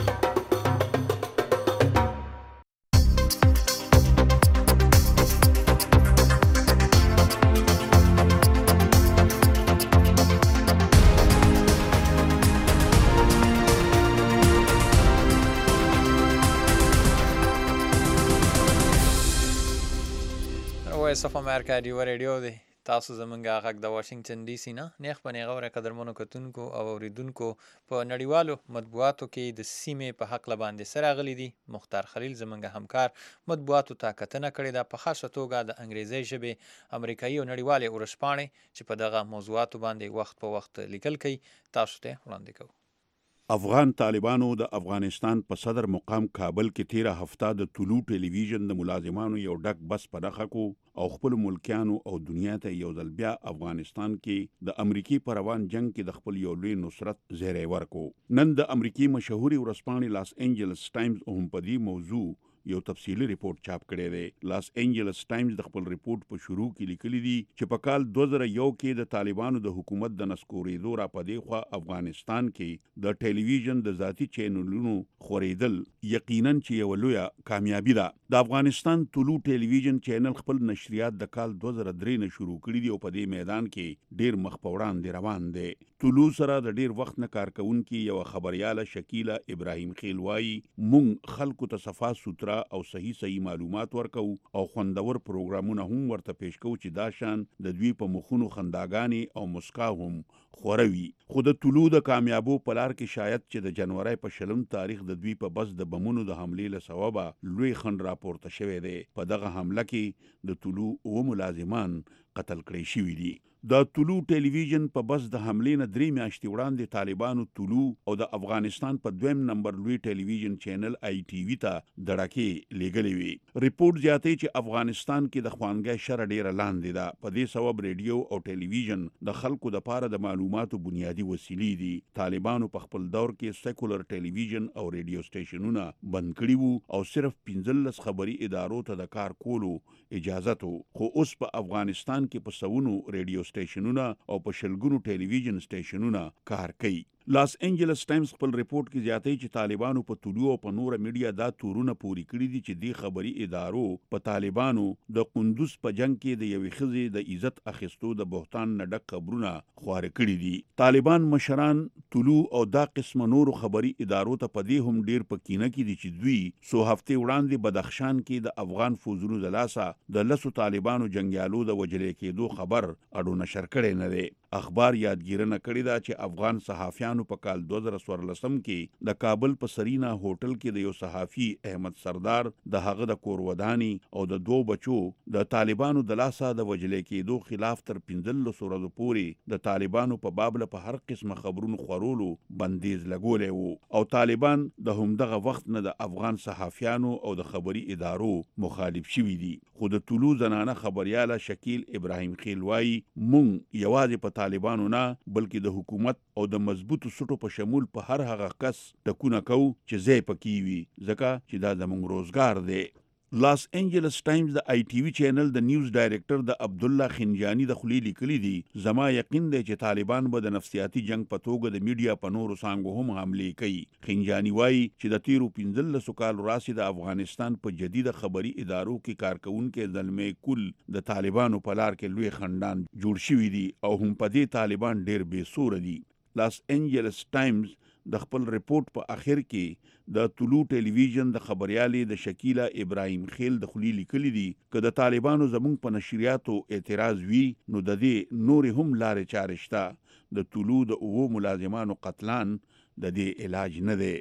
وایس اف امریکا ډیوا ریډیو دی. تاسو زمونږ غږ د واشنگټن ډي سي نه نیغ په نیغه ور قدرمنو کتونکو او اوریدونکو په نړیوالو مطبوعاتو کې د سیمې په حق لباندې سره غلي دي. مختار خلیل زمونږ همکار مطبوعاتو ته کتنه کړې ده په خاصه توګه د انګریزي ژبې امریکایي او نړیوالې ورځپاڼې چې په دغه موضوعاتو باندې وخت په وخت لیکل کوي تاسو ته وړاندې کوو. افغان طالبانو د افغانستان په صدر مقام کابل کې تیره هفته د طلوع ټلویزیون د ملازمانو یو ډک بس په نښه کو او خپل ملکیانو او دنیا ته یو ځل بیا افغانستان کې د امریکای په روان جنگ کې د خپل یو لوی نصرت زیری ورکو. نن د امریکای مشهوري ورځپاڼې لاس انجلس ټایمز هم په دې موضوع یو تفصیلی ریپورت چاپ کړی دی. لاس انجلس ټایمز د خپل ریپورت په شروع کې لیکلي دي چې په کال دوه زره یو کې د طالبانو د حکومت د نسکورېدو را په دې خوا افغانستان کې د ټلویزیون د ذاتي چینلونو خورېدل یقینا چې یو لویه کامیابي ده. د افغانستان طلوع ټلویزیون چینل خپل نشریات د کال دوه زره درې نه شروع کړي دي او په دې میدان کې ډیر مخ په وړاندې روان دی. طلوع سره د ډیر وخت نه کار کوونکي یو خبرياله شکیله ابراهیم خیل وایي مونږ خلکو ته صفا سوتره او صحیح صحیح معلومات ورکو او خوندور پروګرامونه هم ورته پیش کوو چې دا شان د دوی په مخونو خنداګانې او مسکا هم خوروي. خو د طلوع د کامیابو په لار کې شاید چې د جنوري په شلم تاریخ د دوی په بس د بمونو د حملې له سببه لوی خند راپورته شوی دی. په دغه حمله کې د طلوع او ملازمان قتل کړی شوي دي. د طلوع ټلویزیون په بس د حملې نه درې میاشتې وړاندې طالبانو طلوع او د افغانستان په دویم نمبر لوی ټلویزیون چینل آی ټي وي ته دړکې لیږلې وي. ریپورت زیاتوي چې افغانستان کې د خوانګۍ شر ډیره لاندې ده. په دې سبب ریډیو او ټلویزیون د خلکو د پاره د معلوماتو بنیادی وسیلې دي. طالبانو په خپل دور کې سیکولر ټلویزیون او ریډیو سټیشنونه بند کړي وو او صرف پنځلس خبري ادارو ته د کار کولو اجازه تو. خو اوس په افغانستان کې په سونو ریډیو سټیشنونه او په شلګونو ټلویزیون سټیشنونه کار کوي. لاس انجلس ټایمز خپل ریپورت کې زیاتوي چې طالبانو په طلوع او په نور میډیا دا تورونه پوری کړی دي چې د خبري ادارو په طالبانو د قندوز په جنگ کې د یوې ښځې د عزت اخیستو د بهتان نه ډک خبرونه خوار کړي دي. طالبان مشران طلوع او دا قسم نور خبري ادارو ته په دې هم ډیر پکینه کې دي چې دوی سو هفته وړاندې بدخشان کې د افغان فوجونو د لاسه د لسو طالبانو جنگیالو د وجلې کېدو خبر اډو نشر کړي نه دي. اخبار یادګیرنه کړې ده چې افغان صحافیانو په کال دوه زره څوارلسم کې د کابل په سرینا هوټل کې د یو صحافي احمد سردار د هغه د کور وداني او د دوه بچو د طالبانو د لاسه د وجلې کېدو خلاف تر پنځلس ورځې پورې د طالبانو په بابل په هر قسمه خبرونو خورولو بندیز لګولې وو او طالبان د همدغه وخت نه د افغان صحافیانو او د خبري ادارو مخالف شوي دي. خو د طلوع زنانه خبرياله شکیل ابراهیم خیل وایي مونږ یوازې په طالبانو نه بلکې د حکومت او د مضبوطو سټو په شمول په هر هغه کس ټکونه کو چې ځای پکې وي ځکه چې دا زموږ روزګار دی. لاس انجلس ټایمز د آی ټي وي چینل د نیوز ډایریکټر د عبد الله خنجانی د خلی لیکلي دي زما یقین دی چې طالبان به د نفسیاتي جنگ په توګه د میډیا په نورو څانګو هم حمله کوي. خنجانی وایي چې د تیرو پنځلسو کال راسي د افغانستان په جدید خبري ادارو کې کارکونکو ځلمې کل د طالبانو په لار کې لوی خندان جوړ شوي دي او هم په دې طالبان ډیر بې سوره دي. لاس انجلس ټایمز د خپل ریپورت په اخر کې د طلوع ټلویزیون د خبريالې د شکیله ابراهیم خیل د خلی لیکلي دي که د طالبانو زمونږ په نشریاتو اعتراض وي نو د دې نور هم لارې چارې شته. د طلوع د اوو ملازمانو قتلان د دې علاج نه دی.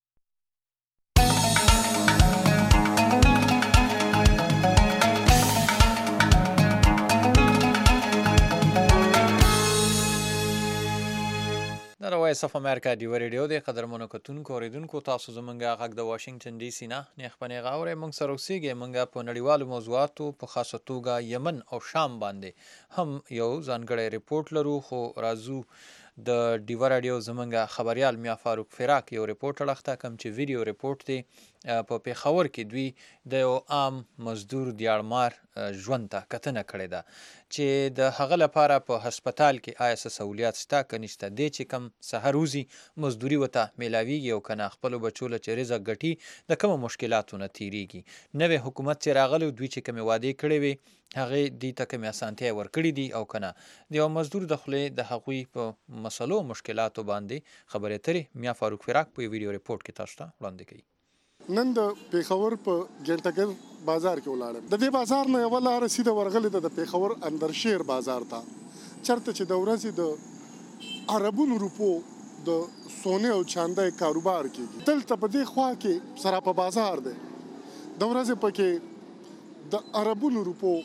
دا وایس اف امریکا ډیوا ریډیو دی. قدرمنو کتونکو اوریدونکو تاسو زمونږ غږ د واشنگټن ډي سي نه نیغ په نیغه اورئ. موږ سره اوسیږئ. موږ په نړیوالو موضوعاتو په خاصه توګه یمن او شام باندې هم یو ځانګړی ریپورټ لرو. خو راځو د ډیوا راډیو زمونږ خبريال میا فاروق فراق یو ریپورټ اړخته کوم چې ویډیو ریپورټ دی په پیښور کې دوی د یو عام مزدور دیاړمار ژوند ته کتنه کړې ده چې د هغه لپاره په هسپتال کې آیا څه سهولیات شته که نشته. دی چې کم سهار وځي مزدوري ورته میلاویږي او که نه خپلو بچو له چې رزق ګټي د کومو مشکلاتو نه تېرېږي. نوی حکومت چې راغلی دوی چې کومې وعدې کړې وې هغې دوی ته کومې اسانتیاوې ورکړي دي او که نه د یو مزدور د خولې د هغوی په مسلو او مشکلاتو باندې خبرې اترې میا فاروق فراق په یو ویډیو ریپورټ کې تاسو ته وړاندې کوي. نن د پیښور په ګنټګر بازار کې ولاړم. د دې بازار نه یوه لاره سیده ورغلې ده د پیښور اندرشیر بازار ته، چېرته چې د ورځې د عربونو روپو د سونې او چاندۍ کاروبار کېږي. دلته په دې خوا کې سراپا بازار دی، د ورځې پکې د عربونو روپو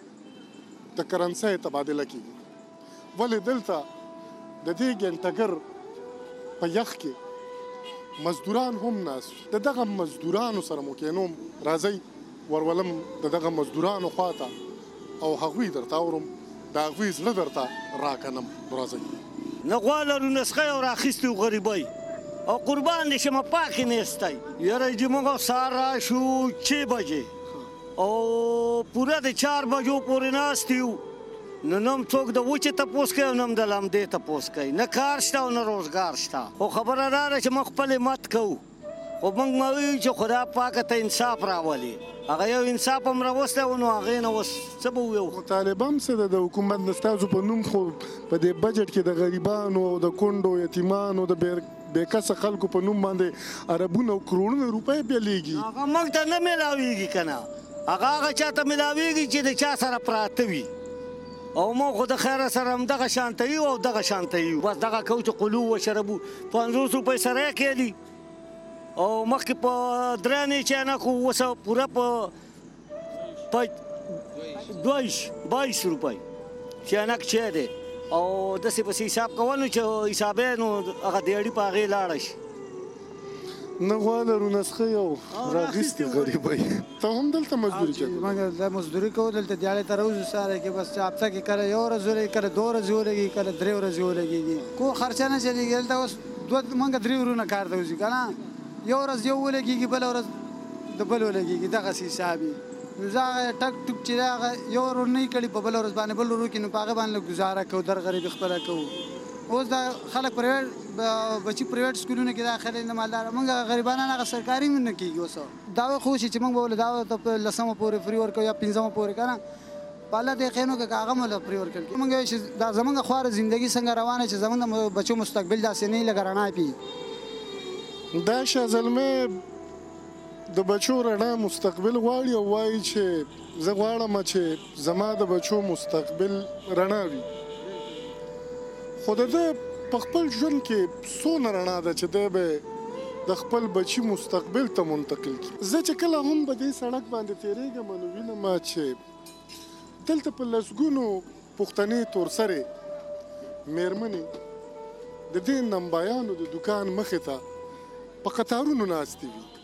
د کرنسۍ تبادله کېږي. ولې دلته د دې ګنټګر په یخ کې مزدوران هم ناست. د دغه مزدورانو سره مو کینوم راځئ ورولم د دغه مزدورانو خواته او هغوی درته اورم د هغوی زړه درته راکنم. راځئ. نه غوا لرو نسخه یې راخیستې و غریبۍ او قربان دې شمه پاکې نیستی. یاره چې موږ سهار راشو چې بجې او پوره د چار بجو پورې ناست یو، نو نم څوک د وچې تپوس کوي او نم د لمدې تپوس کوي. نه کار شته او نه روزګار شته. خو خبره دا ده چې موږ خپلې مت کوو، خو موږ مویو چې خدا پاکه ته انصاف راولي. هغه یو انصاف هم راوستی و، نو هغې نه اوس څه به وویو. مطالبه هم څه ده د حکومت نه ستاسو په نوم، خو په دې بجټ کې د غریبانو او د کونډو یتیمانو د بېکسه خلکو په نوم باندې اربونه او کروړونه روپۍ بیلیږي. هغه موږ ته نه میلاویږي که نه، هغه هغه چا ته میلاویږي چې د چا سره پراته وي. او ما خو د خیره سره هم دغه شانته یو او دغه شانته یو، بس دغه کوو چې قلو وشربو. پنځوس روپۍ سره یې کېدي او مخکې په درې انې چاینک خو اوس پوره په دویش بایس روپۍ چاینک چای دی او داسې پسې حساب کول نو چې حساب یې نو هغه دیاړي په هغې لاړه شي. نه غوا لرو نسخه یو راخیستې غریبۍ. ته هم دلته مزدوري کوې؟ موږ د مزدوري کوو دلته دیاړۍ ته راوځو سهار کې، بس هفته کې کله یو ورځ ولګي، کله دوه ورځې ولګي، کله درې ورځې ولګېږي. کو خرچه نه چلېږي دلته. اوس دوه موږ درې ورونه کار ته وځي که نه، یو ورځ یو ولګېږي بله ورځ د بل ولګېږي، دغسې حساب وي. نو زه هغه ټک ټوک چې دی هغه یو ورور نه یې کړي په بله ورځ باندې بل ورور کې، نو په هغه باندې ګزاره کوو، در غریبي خپله کوو. اوس دا خلک پرایویټ بچي پرایویټ سکولونو کې داخلې نه مالداره، موږ غریبانان هغه سرکاري نه کېږي. اوس دا خو شي چې موږ به ولې دا ته په لسمه پورې فري ورکوو یا پنځمه پورې که نه، په الله دې خینو که هغه مو له فري ورکړي. موږ وایو چې دا زموږ خواره زندګي څنګه روانه چې زموږ د بچو مستقبل داسې نه وي لکه رڼا پي. دا شاه زلمې د بچو رڼا مستقبل غواړي او وایي چې زه غواړم چې زما د بچو مستقبل رڼا وي. خو د ده په خپل ژوند کې څونه رڼا ده چې دی به د خپل بچي مستقبل ته منتقل کړي. زه چې کله هم په دې سړک باندې تېرېږم نو وینم چې دلته په لسګونو پښتنې تورسرې مېرمنې د دې نمبایانو د دوکان مخې ته په قطارونو ناستې وي.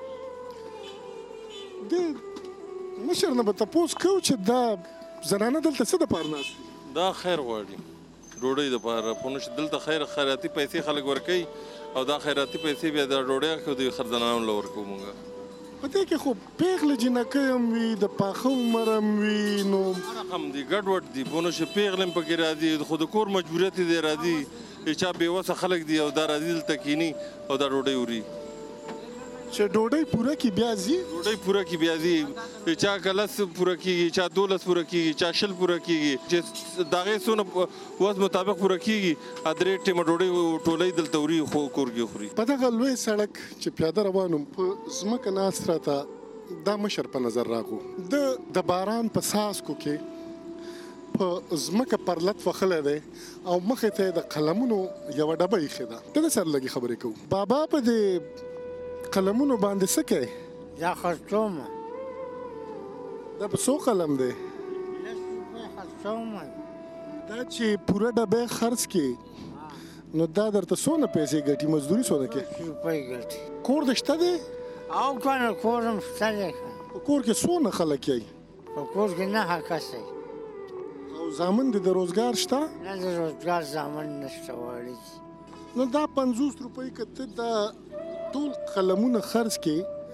دې مشر نه به تپوس کوو چې دا زنانه دلته څه دپاره ناست دي؟ دا خیر غواړي ډوډۍ دپاره، پوه نه شي دلته خیر خیراتي پیسې خلک ورکوي او دا خیراتي پیسې بیا د ډوډۍ ښه د خرزنانو له ورکوو مونږ. په دې کې خو پیغله جینکۍ هم وي، د پاخه عمر هم وي، نو رقم دي ګډوډ دي، پوه نه شي پیغله هم پکې راځي، خو د کور مجبوریت یې دی راځي، چا بېوسه خلک دي او دا راځي دلته کښېني او دا ډوډۍ وړي. چې ډوډۍ پوره کړي بیا ځي، ډوډۍ پوره کړي بیا ځي، چا کلس پوره کېږي، چا دولس پوره کېږي، چا شل پوره کېږي، چې د هغې څونه وس مطابق پوره کېږي، درې ټیمه ډوډۍ ټولۍ دلته وړي خو کور کې خوري. په دغه لوی سړک چې پیاده روان وم په ځمکه ناست راته دا مشر په نظر راغو. د د باران په څاڅکو کې په ځمکه پرلت وښلی دی او مخې ته یې د قلمونو یوه ډبه ایښې ده. د ده سره لږې خبرې کوو. بابا په دې قلمونو باندې څه کوي؟ دا خرڅوم. دا په څو قلم دی؟ خرڅوم. دا چې پوره ډبې خرڅ کړي نو دا درته څونه پیسې ګټي؟ مزدوري څونه کوي؟ روپۍ ګټي. کور دې شته دی؟ او کنه کور هم شته دی. په کور کې څونه خلک یی؟ په کور کې نهه کسه. او زامن دې د روزګار شته؟ نه د روزګار زامن نشته غواړي. نو دا پنځوس روپۍ که ته دا ټول قلمونه خرڅ کړي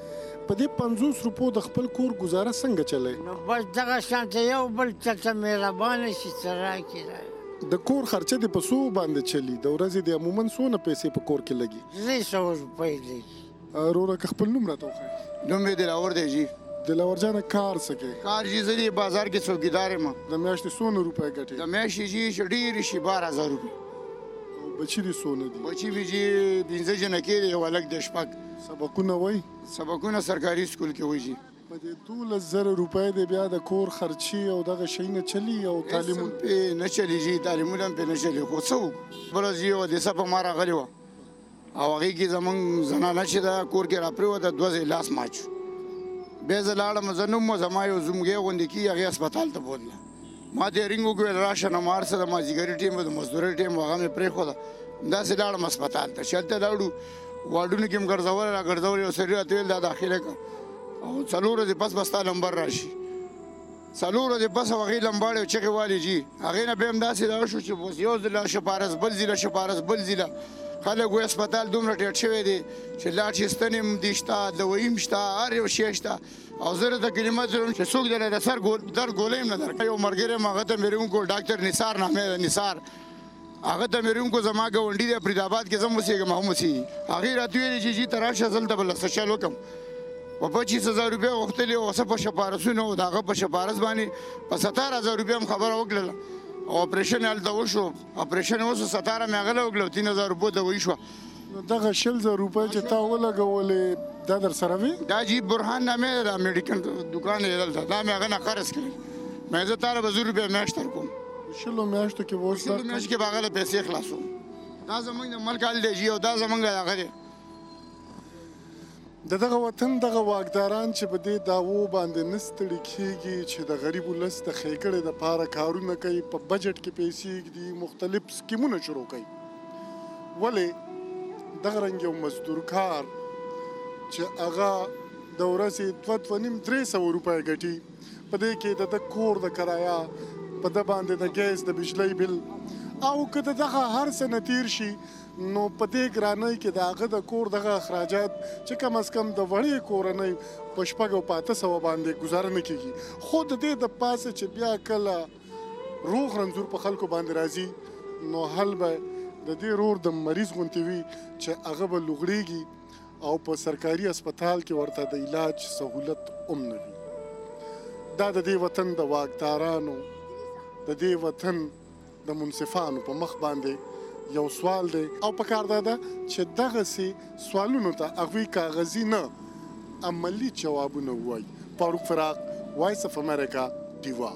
په دې پنځوس روپو د خپل کور گزاره څنګه چلای؟ نو بس دغه شانته یو بل چاته مهربانه شي څه راکړي. د کور خرچه دې په څو باندې چلی؟ د ورځې د عموما څونه پیسې په کور کې لګي؟ درې سوه روپۍ لګي. وروره که خپل نوم راته وښایې. نوم مې دلاور دی جی. دلاور جانه کار څه کوې؟ کار جی زه دې بازار کې څوکیدار یم. د میاشتې څونه روپۍ ګټې؟ د میاشتې جی چې ډېرې شي بار هزار روپۍ. او بچي دې څونه دي؟ بچي مې جی پنځه جنکې دی، یو هلک دی شپږ. سبقونه وایي؟ سبقونه سرکاري سکول کې وایي جی. په دې دولس زره روپۍ دی بیا د کور خرچې او دغه شی نه چلی او تعلیمونه پې نه چلی جی، تعلیمونه هم پې نه چلی. خو څه وکړو؟ بله ورځ یوه دېسه په ما راغلې وه او هغې کې زمونږ زنانه چې ده کور کې راپرېوته، دوه ځای لاس مات شو. بیا زه لاړم، زه نوم زما یو زموږی غوندې کېږي، هغې هسپتال ته بوتله. ما ته یې رینګ وکړل راشه نه مار څه د مازدیګري ټیم و د مزدورۍ ټیم و هغه مې پرېښوده. داسې لاړم هسپتال ته. چې هلته لاړو واډونو کې م ګرځول را ګرځول، یو سړي راته ویل دا داخله کړه او څلور ورځې پس به ستا لمبر راشي. څلور ورځې پس هغې لمباړې او چغې والې جي. هغې نه بیا هم داسې دغه شو چې بس یو ځله شپارس بل ځله شپارس بل ځله خلک وایي هسپتال دومره ټیټ شوی دی چې لاړ شي ستنې هم دي شته، دوایي هم شته، هر یو شی شته. او زه راته کلمه درم چې څوک دله د سر درد ګولۍ هم نه درکوي. یو ملګری یم هغه ته مې روم ډاکټر نثار نامې ده، نثار، هغه ته مې روم کو زما ګاونډي دی فرید آباد کې، زه هم اوسېږم هغه هم اوسېږي. هغې راته ویلې چې جي ته راشه زه دلته به له څه چل وکړم. په پچیس هزار روپۍ غوښتلې او څه په شپارسونه و، د هغه په شپارس باندې په ستر هزار روپۍ هم خبره وکړله او اپریشن یې هلته وشو. اپریشن یې وشو، ستاره مې هغه له وکړله، تین هزار روپو دوایي شوه. نو دغه شل زره روپۍ چې تا ولګولې دا در سره وي؟ دا جی برهان نامې ده، د میډیکل دوکان یې دلته، دا مې هغه نه قرض کړی. مې زه تا له به زر روپۍ میاشت درکوم. شلو میاشتو کې به اوس شلو میاشتو کې به هغه له پیسې خلاصوم. دا زموږ د ملک حال دی جي او دا زموږ هغه دی. د دغه وطن دغه واکداران چې په دې دعوو باندې نه ستړي کېږي چې د غریب ولس د ښېګړې دپاره کارونه کوي، په بجټ کې پیسې ږدي، مختلف سکیمونه شروع کوي. ولې دغه رنګ یو مزدور کار چې هغه د ورځې دوه دوه نیم درې سوه روپۍ ګټي، په دې کې د ده کور د کرایه، په ده باندې د ګیس د بجلۍ بل، او که د دغه هر څه نه تیر شي نو په دې ګرانۍ کې د هغه د کور دغه اخراجات چې کم از کم د وړې کورنۍ په شپږ او په اته سوه باندې ګزاره نه کېږي. خو د دې د پاسه چې بیا کله روغ رنځور په خلکو باندې راځي نو حل به د دې رور د مریض غوندې وي چې هغه به لوغړېږي او په سرکاري هسپتال کې ورته د علاج سهولت هم نه وي. دا د دې وطن د واکدارانو، د دې وطن د منصفانو په مخ باندې یو سوال دی او پکار دا ده چې دغسې سوالونو ته هغوی کاغذي نه عملي جوابونه ووایي. فاروق فراق، وایس اف امریکا، ډیوا.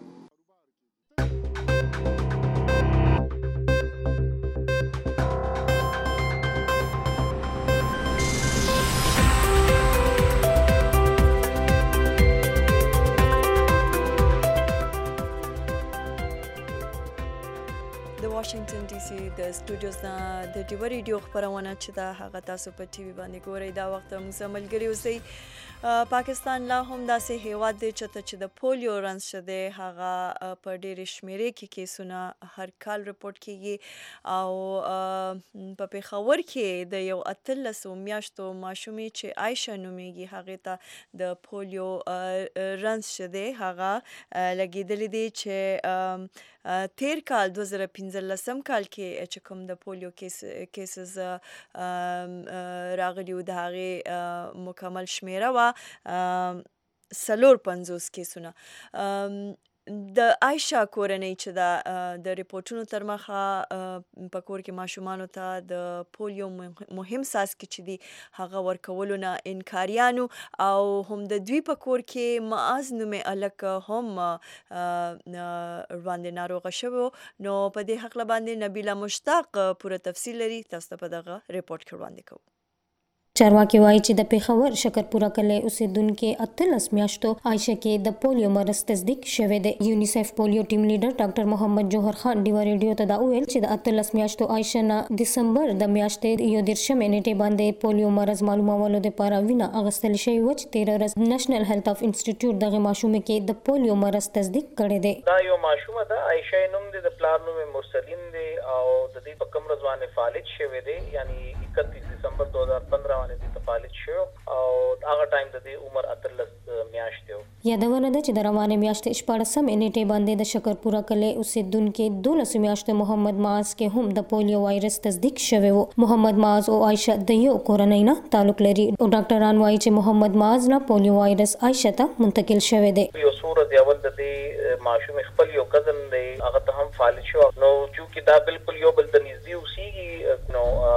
واشنگټن ډي سي د سټوډیوز نه د ډیوا ریډیو خبرونه چې دا هغه تاسو په ټي وي باندې ګورئ. دا وخت موږ سره ملګري اوسئ. پاکستان لا هم داسې هیواد دی چې چې د پولیو رنځ شده هغه په ډېرې شمیرې کې کیسونه هر کال رپورټ کیږي او په پېښور کې د یو اتلسو میاشتو ماشومې چې عایشه نومیږي هغې ته د پولیو رنځ شده هغه لګېدلی دی چې تیر کال دوه زره پنځلسم کال کې چې کوم د پولیو کیسز راغلي و د هغې مکمل شمیره وه څلور پنځوس کیسونه. د عایشه کورنۍ چې دا د ریپورټونو تر مخه په کور کې ماشومانو ته د پولیو مهم څاڅکي چې دي هغه ورکولو نه انکاریانو او هم د دوی په کور کې معاذ نومې هلک هم باندې ناروغه شوی و. نو په دې هکله باندې نبیله مشتاق پوره تفصیل لري، تاسو ته په دغه ریپورټ کې وړاندې کوو. چارواکي وایي چې د پېښور شکرپوره کلی اوسېدونکي اتلس میاشتو عایشه کې د پولیو مرض تصدیق شوی دی. یونیسیف پولیو ټیم لیډر ډاکټر محمد جوهر خان ډیوا ریډیو ته دا وویل چې د اتلس میاشتو عایشه نه دسمبر د میاشتې یو دېرشمې نیټې باندې پولیو مرض معلومولو دپاره وینه اخیستل شوې وه چې تېره ورځ نېشنل هیلث اف انسټیټیوټ دغې ماشومې کې د پولیو مرض تصدیق کړی دی. دا یو ماشومه ده، عایشه نوم دی، د پلار نوم یې مرسلین دی او د دې په کوم ورځ باندې فالج شوی دی، یعنی اکتیس دسمبر دو هزار پندرہ کلب روانې دي ته فالج شو او هغه ټایم د دې عمر اتلس میاشتې و. یادونه ده چې د روانې میاشتې شپاړسم نیټې باندې د شکرپورا کلی اوسېدونکي دولس میاشتې محمد معاذ کې هم د پولیو وایرس تصدیق شوی و. محمد معاذ او عایشه د یو کورنۍ نه تعلق لري او ډاکټران وایي چې محمد معاذ نه پولیو وایرس عایشه ته منتقل شوی دی. یو سوره دی اول د دې ماشوم خپل یو کزن دی هغه ته هم فالج شو نو چې دا بالکل یو بل ته نږدې اوسېږي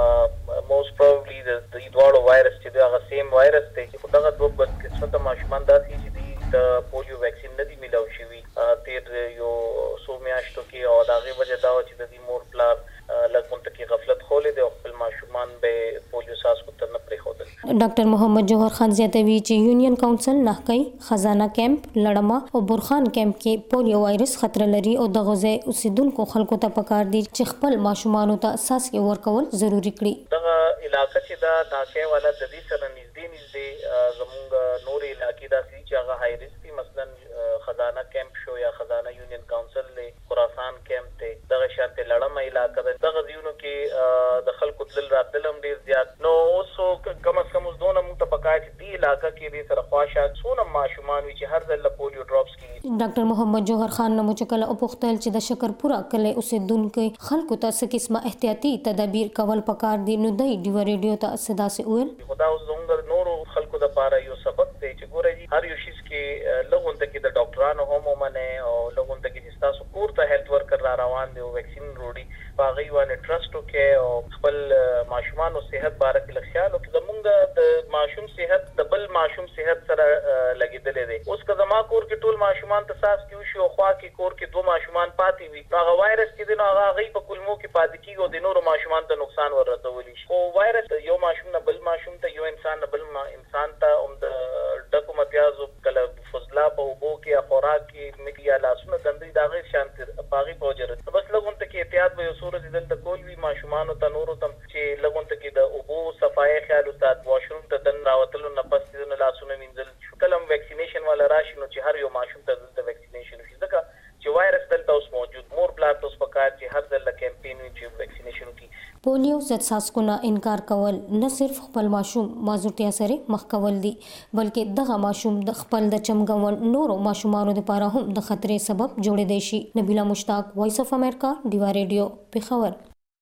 نو موست پروبلی د دې دواړو وایرس چې دی هغه سیم وایرس دی. خو دغه دوه بدقسمته ماشومان داسې چې دي د پولیو ویکسین نه دي میلاو شوي تېر یو څو میاشتو کې او د هغې وجه دا وه چې د دې مور پلار لږ منطقې غفلت خولی دی او خپل ماشومان به پولیو څاڅکو ته نه پرېښودل. ډاکټر محمد جوهر خان زیاتوي چې یونین کونسل نهکۍ خزانه کیمپ لړمه او برخان کیمپ کې پولیو وایرس خطر لري او دغه ځای اوسېدونکو خلکو ته پکار دي چې خپل ماشومانو ته څاڅکي ورکول ضروري کړي. دغه علاقه چې دا نهکۍ والا د دې سره نږدې نږدې زموږ نورې علاقې داسې دي چې هغه های رسک دي مثلا خزانه کیمپ شو یا خزانه یونین کونسل دی خراسان کیمپ دی دغه شانتې لړمه علاقه ده دغه ځایونو کې د خلکو تلل راتلل هم ډېر زیات نو اوس کم از کم اوس دونه موږ ته پکار چې دې علاقه کې دې سره خواشه څونه ماشومان وي چې هر ځل له پولیو ډراپس کېږي. ډاکټر محمد جوهر خان نه مو چې کله وپوښتل چې د شکرپورا کلی اوسېدونکي خلکو ته څه قسمه احتیاطي تدابیر کول پکار دي نو دی ډیوه ریډیو ته څه داسې وویل. خو دا اوس زموږ نورو خلکو دپاره یو سبق دی چې ګورئ هر یو شیز کې لږ غونته کې د ډاکټرانو هم ومنئ او لږ غونته کې چې ستاسو کور ته هیلث ورکر را روان دی او ویکسین وروړي په هغوی باندې ټرسټ وکړئ او خپل ماشومانو صحت باره کې لږ خیال وکړئ. زموږ د ماشوم صحت د بل ماشوم صحت سره لګېدلی دی. اوس که زما کور کې ټول ماشومان ته څاڅکي وشي او خوا کې کور کې دوه ماشومان پاتې وي نو هغه وایرس چې دی نو هغه هغوی په کلمو کې پاتې کېږي او د نورو ماشومانو ته نقصان ور رسولی شي. خو وایرس یو ماشوم نه بل ماشوم ته یو انسان نه بل انسان ته هم د ډکو متیازو کله فضله په اوبو کې یا خوراک کې مګي یا لاسونه ګندوي د هغې شانتې په هغې په وجه نو بس لږ غونته کې احتیاط به یو څو ورځې دلته کول وي ماشومانو ته نورو ته چې لږ غونته کې د اوبو صفایي خیال وسات واشروم ته دن راوتلو نه پس چې لاسونه وینځل کله هم ویکسینیشن والا راشي نو چې هر یو ماشوم ته دلته ویکسینیشن وشي ځکه چې وایرس دلته اوس موجود مور پلار ته اوس پکار چې هر ځل کیمپین وي چې ویکسینیشن وکړي. پولیو ضد څاڅکو نه انکار کول نه صرف خپل ماشوم مازوټیا سره مخ کول دي بلکې دغه ماشوم د خپل د چمګون نورو ماشومانو لپاره هم د خطرې سبب جوړېدای شي. نبیلا مشتاق وایس اف امریکا ډیوا ریډیو پېښور.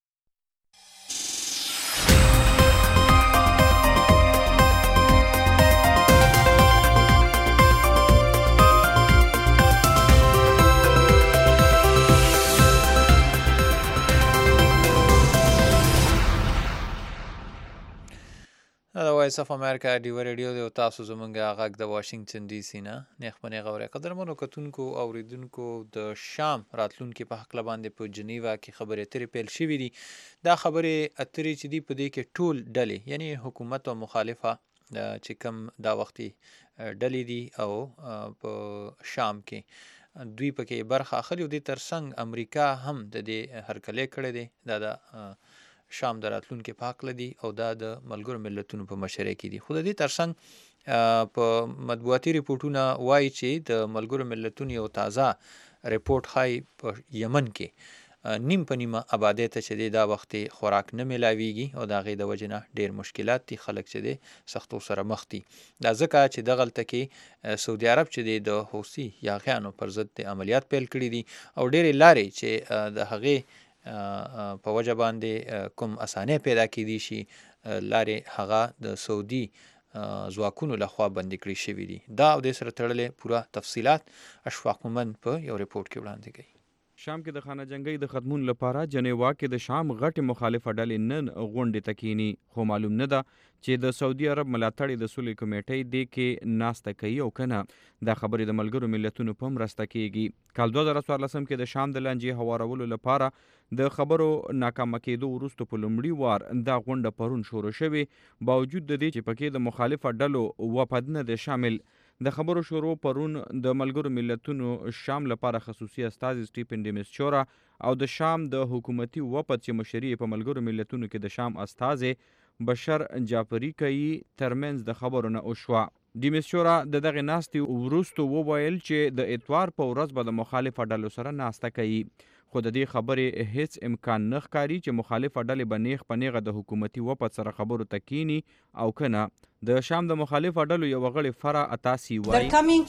دا وایس اف امریکا ډیوه ریډیو دی او تاسو زموږ غږ د واشنګټن ډي سي نه نیخمنې غوره قدرمنو کتونکو اوریدونکو د شام راتلونکي په هکله باندې په جنیوا کې خبرې اترې پیل شوي دي. دا خبرې اترې چې دي په دې کې ټول ډلې یعنی حکومت او مخالفه چې کوم دا وختي ډلې دي او په شام کې دوی پکې برخه اخلي او دې ترڅنګ امریکا هم د دې هرکلی کړی دی. دا د شام د راتلونکي په هکله دي او دا د ملګرو ملتونو په مشرۍ کې دي. خو د دې ترڅنګ په مطبوعاتي ریپورټونه وایي چې د ملګرو ملتونو یو تازه ریپورټ ښایي په یمن کې نیم په نیمه آبادۍ ته چې دی دا وختي خوراک نه میلاویږي او د هغې د وجې نه ډېر مشکلات دي خلک چې دی سختو سره مخ دي. دا ځکه چې دغلته کې سعودي عرب چې دی د حوثي یاغیانو پر ضد عملیات پیل کړي دي او ډېرې لارې چې د هغې په وجه باندې کوم اسانۍ پیدا کېدی شي لارې هغه د سعودي ځواکونو لخوا بندي کړي شوي دي. دا او دې سره تړلې پوره تفصیلات اشفاق مومند په یو ریپورټ کې وړاندې کوي. شام کې د خانه جنګۍ د ختمون لپاره جنیوا کې د شام غټې مخالفه ډلې نن غونډې ته کینی خو معلوم نه ده چې د سعودي عرب ملاتړ د سولې کمیټې دې کې ناسته کوي او کنه. دا خبرې د ملګرو ملتونو په مرسته کیږي. کال دوه زره څوارلسم کې د شام د لانجې هوارولو لپاره د خبرو ناکامه کېدو وروسته په لومړي وار دا غونډه پرون شروع شوې باوجود د دې چې پکې د مخالفه ډلو وفد نه دی شامل. د خبرو شروع پرون د ملګرو ملتونو شام لپاره خصوصي استازي سټیفن ډي مسچورا او د شام د حکومتي وفد چې مشري په ملګرو ملتونو کې د شام استازي بشر جعفري کوي ترمنځ د خبرو نه وشوه. ډي مسچورا د دغه ناستې وروسته وویل چې د اتوار په ورځ به د مخالفه ډلو سره ناسته کوي خو د دې خبرې هیڅ امکان نه ښکاري چې مخالفه ډلې به نیغ په نیغه د حکومتي وپد سره خبرو ته کینی او کنه. د شام د مخالفه ډلو یو غړي فرا اتاسی وایي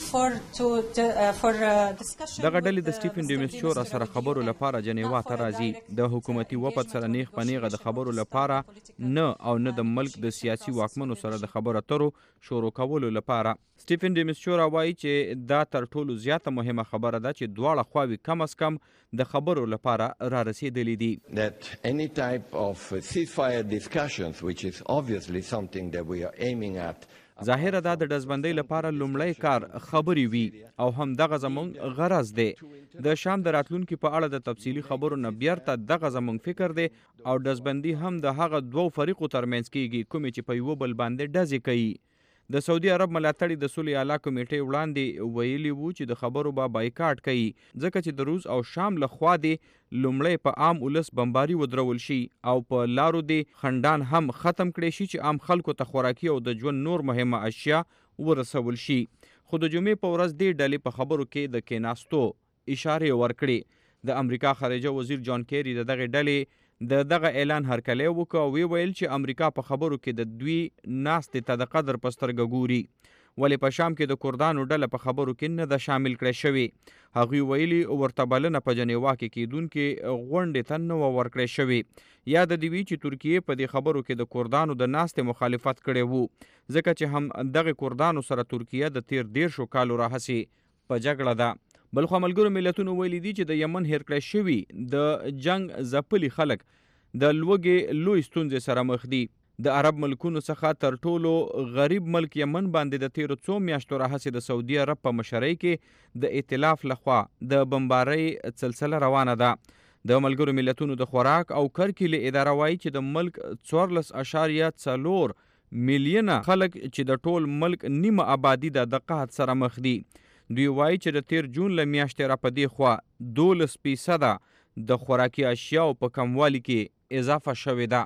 دغه ډلې د سټیفن ډي مسچورا سره خبرو لپاره جنیوا ته راځي. د حکومتي وپد سره نیغ په نیغه د خبرو لپاره نه او نه د ملک د سیاسي واکمنو سره د خبرو اترو شروع کولو لپاره. سټیفن ډي مسچورا وایي چې دا تر ټولو زیاته مهمه خبره ده چې دواړه خواوې کم از کم د خبرو لپاره را رسیدلې دي. That any type of ceasefire discussions, which is obviously something that we are aiming at, ظاهره دا د ډزبندۍ لپاره لومړی کار خبرې وي او هم دغه زمونږ غرض دی. د شام د راتلونکي په اړه د تفصیلي خبرو نه بیرته دغه زمونږ فکر دی او ډزبندي هم د هغه دوو فریقو ترمنځ کیږي کومې چې په یوه بل باندې ډزې کوي. د سعودي عرب ملاتړي د صلح اعلی کمیټې وړاندې ویلي وو چې د خبرو به بایکاټ کوي ځکه چې د روس او شام له خوا دی لومړی په عام ولس بمباري ودرول شي او په لارو دی خندان هم ختم کړي شي چې عام خلکو ته خوراکي او د ژوند نور مهمه اشیا ورسول شي. خو د جمعې په ورځ دې ډلې په خبرو کې د کېناستو اشارې ورکړې. د امریکا خارجه وزیر جان کیری د دغه ډلې د دغه اعلان هرکلی وکړ او وی ویل چې امریکا په خبرو کې د دوی ناستې ته د قدر په سترګه ګوري. ولې په شام کې د کردانو ډله په خبرو کې نه ده شامل کړی شوې. هغوی ویلي ورته بلنه په جنیوا کې کیدونکې غونډې ته نه وه ورکړی شوې. یاد دې وي چې ترکیې په دې خبرو کې د کردانو د ناستې مخالفت کړی وو ځکه چې هم دغه کردانو سره ترکیه د تیر دیرشو کالو راهیسې په جګړه ده. بلخوا ملګرو ملتونو ویلي دي چې د یمن هیر کړی شوي د جنگ ځپلي خلک د لوږې لوی ستونزې سره مخ دي. د عرب ملکونو څخه تر ټولو غریب ملک یمن باندې د تیرو څو میاشتو راهیسې د سعودي عرب په مشرۍ کې د ائتلاف لخوا د بمبارۍ سلسله روانه ده. د ملګرو ملتونو د خوراک او کرکیلې اداره وایي چې د ملک څوارلس اشاریه څلور میلیونه خلک چې د ټول ملک نیمه آبادي ده د قحط سره مخ دي. دوی وایي چې د تیر جون له میاشتې را په دې خوا دولس فیصده د خوراکي اشیاو په کموالي کې اضافه شوې ده.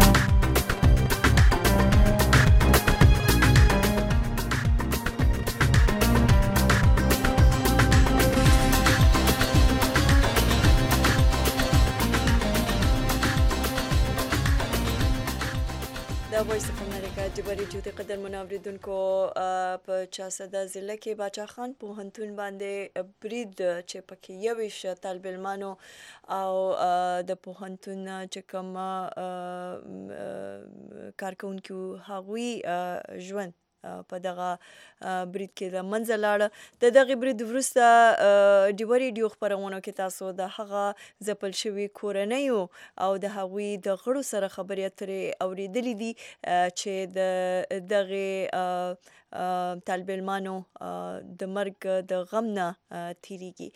د وایس اف امریکا د ریډیو د قدر منوریدونکو په چاسده ضلع کې باچا خان پوهنتون باندې برید چې پکې یویش طالب علمانو او د پوهنتون چې کوم کارکونکو هغوی ژوند په دغه برید کې د منځه لاړه. د دغه برید وروسته ډیوه ریډیو خپرونو کې تاسو د هغه ځپل شوي کورنیو او د هغوی د غړو سره خبرې اترې اورېدلې دي چې د دغه طالب علمانو د مرګ د غم نه تیریږي.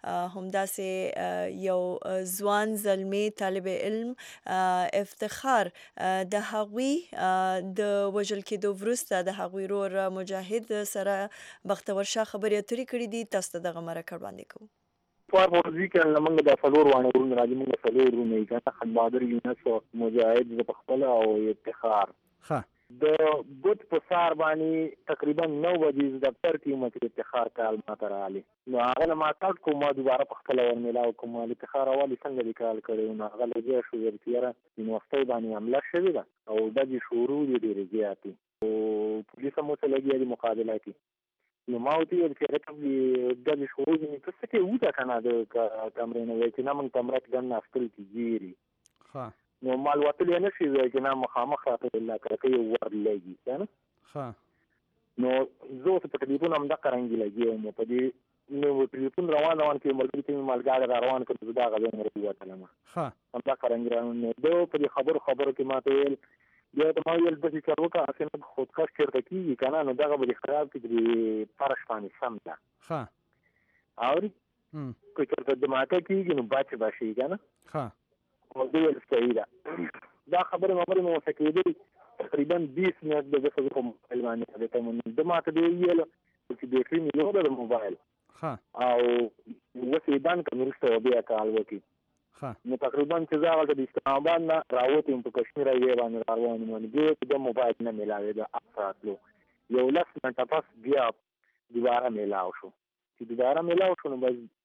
همداسې یو ځوان زلمی طالب علم افتخار د هغوی د وژل کېدو وروسته د هغوی رور مجاهد سره بختور شاه خبرې اترې کړې دي. تاسو ته دغه مرکه وړاندې کوو. په ورځي کې لمنګ د فلور وانه ورونه راځي موږ فلور ورونه یې کنه خان بهادر یونس مجاهد د خپل او افتخار ها د ګوت په سار باندې تقریبا نو بجې د دفتر کې مته افتخار کال ماته راغلی نو هغه ما تاسو کوم دوباره په خپل ورملاو کوم افتخار والی څنګه لیکل کړي نو هغه لږه شو ورتیره نو وختي باندې حمله شوې ده او د شروع دي ډېر زیاتې او پولیس مو ته لګي د مقابله کې نو ما وتی چې راکې د شروع دي څه کې وته کنه د کمرې نه چې نه موږ کمرات ګن خپل کیږي ها نو مال وتل نه شي چې نه مخامخ راته الله کړی ور لګي کنه ها نو زه په ټلیفون هم د قرنګي لګي نو په دې نو ټلیفون روان روان کې ملګری ته مالګا روان کړ دا غوښنه مې وته ما ها هم د قرنګي روان نو د په خبر خبرو کې ماته ویل بیا د ما ویل د چې وکړه اسنه خودکش کړه کیږي کنه نو دغه به خراب کړي پرش باندې سم ده ها اوري هم کوم څه د ماته کیږي نو باچ باشي کنه ها او دې استایدا دا خبره عمر مو سکیدي تقریبا بیس منټ د ځکه په موبایل باندې ته مونږ د ماته دی ویل چې د کړي نو د موبایل ها او وسې دان کومسته بیا کال وکي ها نو تقریبا چې زاغه د اسلام آباد نه راوته په کشمیر یې باندې روان مونږ د موبایل نه ملاوي د افرادلو یو لاس منټه پاس بیا دوباره ملاو شو چې دوباره ملاو شو نو بس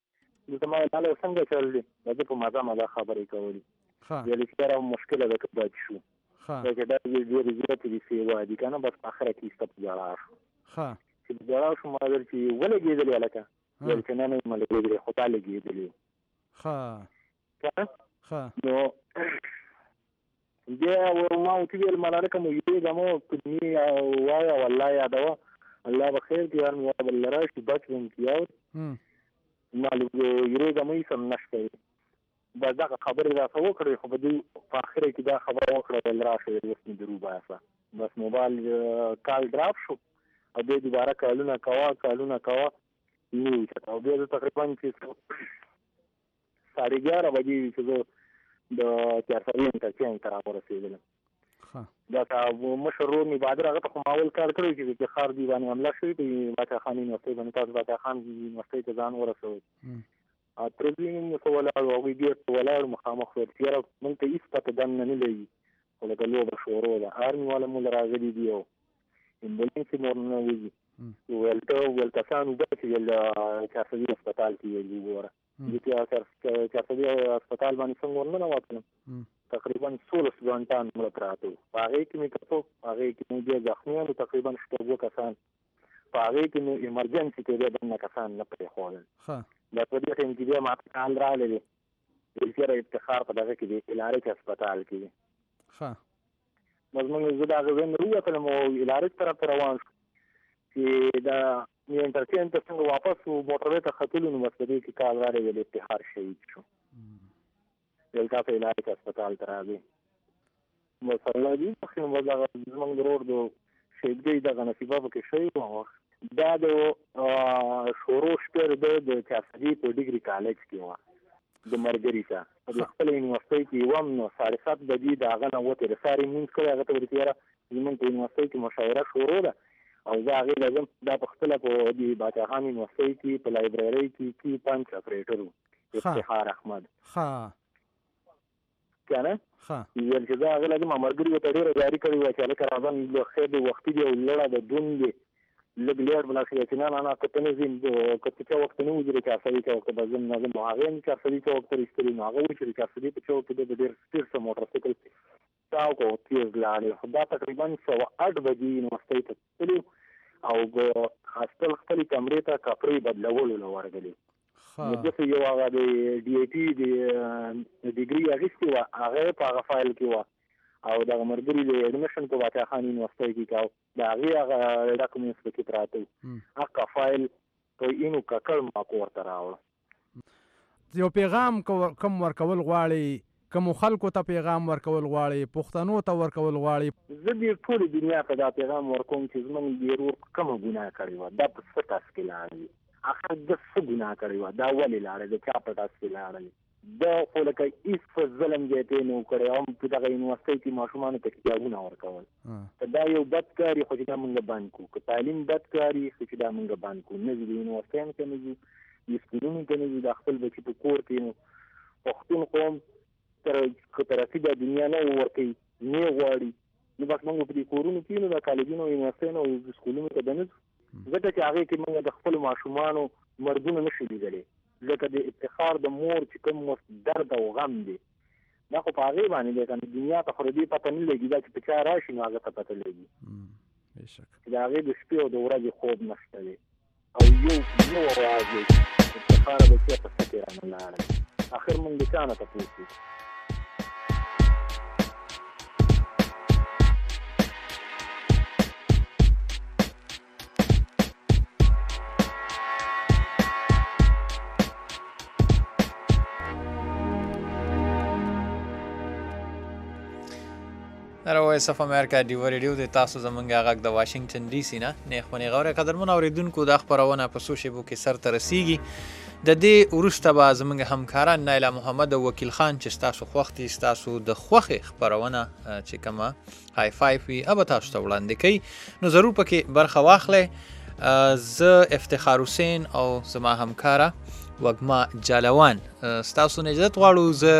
زما لاله څنګه چللی د په مزه مزه خبرې کولې ویل چې دا مشکله ده که بچ شو دا چې دا ډېرې زیاتې دي سیوا دي که نه بس په آخره کې ایسته په ژړا شو چې په ژړا شو ما ویل چې ولګېدلې هلکه ویل چې نه نه یم لګېدلې خو تا لګېدلې نو بیا ما ورته ویل ملالکه مو یېږه مو کلمې وایه والله یادوه الله به خیر کړي هر مې بل راشي بچ به مې کړي ما یېږه مو هېڅ هم نشته بس دغه خبرې راته وکړې خو په دوی په اخره کې دا خبره وکړه ویل راشه اوس مې درو باسه بس موبایل کال ډراپ شو او بیا دوباره کالونه کوه کالونه کوه نه وچته او بیا زه تقریبا چې ساړه ګیاره بجې وي چې زه د چارسوي انټرچینج ته راورسېدلم دا مشر ورور مې بهادر هغه ته خو ما اول کار کړی چې افتخار دی باندې حمله شوې په باچا خان یونیورسټۍ باندې تاسو باچا خان یونیورسټۍ ته ځان ورسوئ تربیون مې ته ولاړ او هغوی بېرته ولاړ مخامخ ویل چې یاره مونږ ته هېڅ پته دننه نه لګي خو لکه لوبه شروع ده آرمي والا مو له راغلي دي او امبولینس یې مو ورننه وځي ویل ته ویل کسان اوبه چې ویل چارسوي هسپتال کې ویل وګوره چارسوي هسپتال باندې څنګه ورننه وتلم تقریبا سولس ګانټان مړه پراته وو په هغې کې مې کتو په هغې کې مې بیا زخمیانو تقریبا شپږ اووه کسان په هغې کې مې ایمرجنسي کې بیا دننه کسان نه پرېښودل دا په دې ټایم کې بیا ما ته کال راغلی دی ویل چې افتخار په دغه کې دی الارچ هسپتال کې دی بس موږ زه د هغه ځای نه ووتلم او الارچ طرف ته روان شو چې دا مې انټرچینج ته څنګه واپس و موټروی ته ختلو نو بس په دې کې کال راغلی ویل افتخار شهید شو ویل تاسو الارچ هسپتال ته راځئ بس الله دې بخښي نو بس هغه زموږ د ورور د شهیدګۍ دغه نصیبه پکې شوې وه دا د شورو شپېر ده د چارسدي په ډګري کالج کې وه د ملګري ته د خپله یونیورسټۍ کې وم نو ساړه سات بجې د هغه نه وتې د سارې لمونځ کړی هغه ته ورته یاره زمونږ په یونیورسټۍ کې مشاعره شروع ده او زه هغې لازم دا په خپله په د باچا خان یونیورسټۍ کې په لایبررۍ کې کې پنچ اپریټر و افتخار احمد که نه ویل چې زه هغې لازم ملګري ورته ډېره جاري کړې وه چې هلکه راځه خیر دی وختي دی او لړه د دون دی لږ لېټ به لا شي چې نه نه نه که ته نه ځې که ته چوک ته نه وځې د چارسوي چوک ته به ځم نه ځم نو هغې هم چارسوي چوک ته رسېدلي نو هغه وایي چې د چارسوي په چوک کې دی به ډېر سپېډ څه موټرسایکل چاوک او تېز لاړې خو دا تقریبا سوه اټ بجې یونیورسټۍ ته تللي او هاسټل خپلې کمرې ته کپړې بدلولو له ورغلي نو داسې یو هغه د ډي اې ټي د ډګري اخیستې وه هغه په هغه فایل کې وه او دغه ملګري د ایډمیشن په باچا خان یونیورسټۍ کې کاو د هغې هغه ډاکومنټس پکې پراته وو هغه فایل په اینو ککړ ما کور ته راوړه یو پیغام کم ورکول غواړئ کومو خلکو ته پیغام ورکول غواړئ پښتنو ته ورکول غواړئ زه دې ټولې دنیا ته دا پیغام ورکوم چې زموږ د ورور کومه ګناه کړې وه دا په څه ټاس کې لاړې اخر د څه ګناه کړې وه دا ولې لاړې د چا په ټاس کې لاړې دا خو لکه هېڅ په ظلم دی ته نه وکړی هم په دغه یونیورسټۍ کې ماشومانو ته کتابونه ورکول که دا یو بد کار یې خو چې دا مونږ بند کړو که تعلیم بد کار یې خو چې دا مونږ بند کړو نه ځو د یونیورسټیانو ته نه ځو د سکولونو ته نه ځو دا خپل بچي په کور کې نو پښتون قوم تر که ترقي دا دنیا نه ورکوي نه غواړي نو بس مونږ په دې کورونو کې نو دا کالجونو او یونیورسټیانو او سکولونو ته به نه ځو ځکه چې هغې کې مونږ د خپلو ماشومانو مرګونه نه شو لیدلی ځکه د افتخار د مور چې کوم درد او غم دی دا خو په هغې باندې دی که نه دنیا ته خو د دې پته نه لګي دا چې په چا راشي نو هغه ته پته لګي چې د هغې د شپې او د ورځې خوب نشته دی او یو یو اواز دی افتخاره به چېرته څه کې رانه لاړی اخر مونږ د چا نه تپوس وکړو وایس اف امریکا ډیو ریډیو د تاسو زمونږ غږ د واشنگټن ډي سي نه نیخ پنې غوړې قدرمن اوریدونکو دا خبرونه په سوشل کې سر ته رسیږي د دې وروسته به زمونږ همکاران نایله محمد او وکیل خان چې تاسو خوختي تاسو د خوخه خبرونه چې کما های فایو وی اب تاسو ته وړاندې کوي نو ضرور پکې برخه واخلئ زه افتخار حسین او زما همکاره وګما جالوان تاسو نه اجازه غواړو زه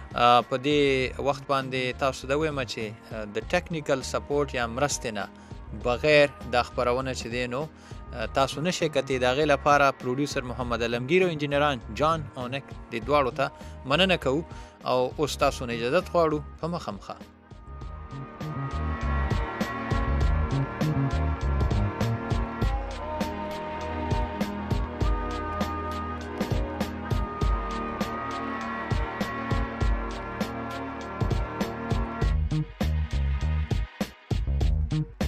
په دې وخت باندې تاسو دا وایم چې د ټیکنیکل سپورټ یا مرسته نه بغیر د خبرونه چې دی نو تاسو نشئ کتئ د هغې لپاره پروډیوسر محمد علمګیر او انجینران جان اونک د دواړو ته مننه کوو او اوس تاسو نه اجازت غواړو په مخه مخه Thank you.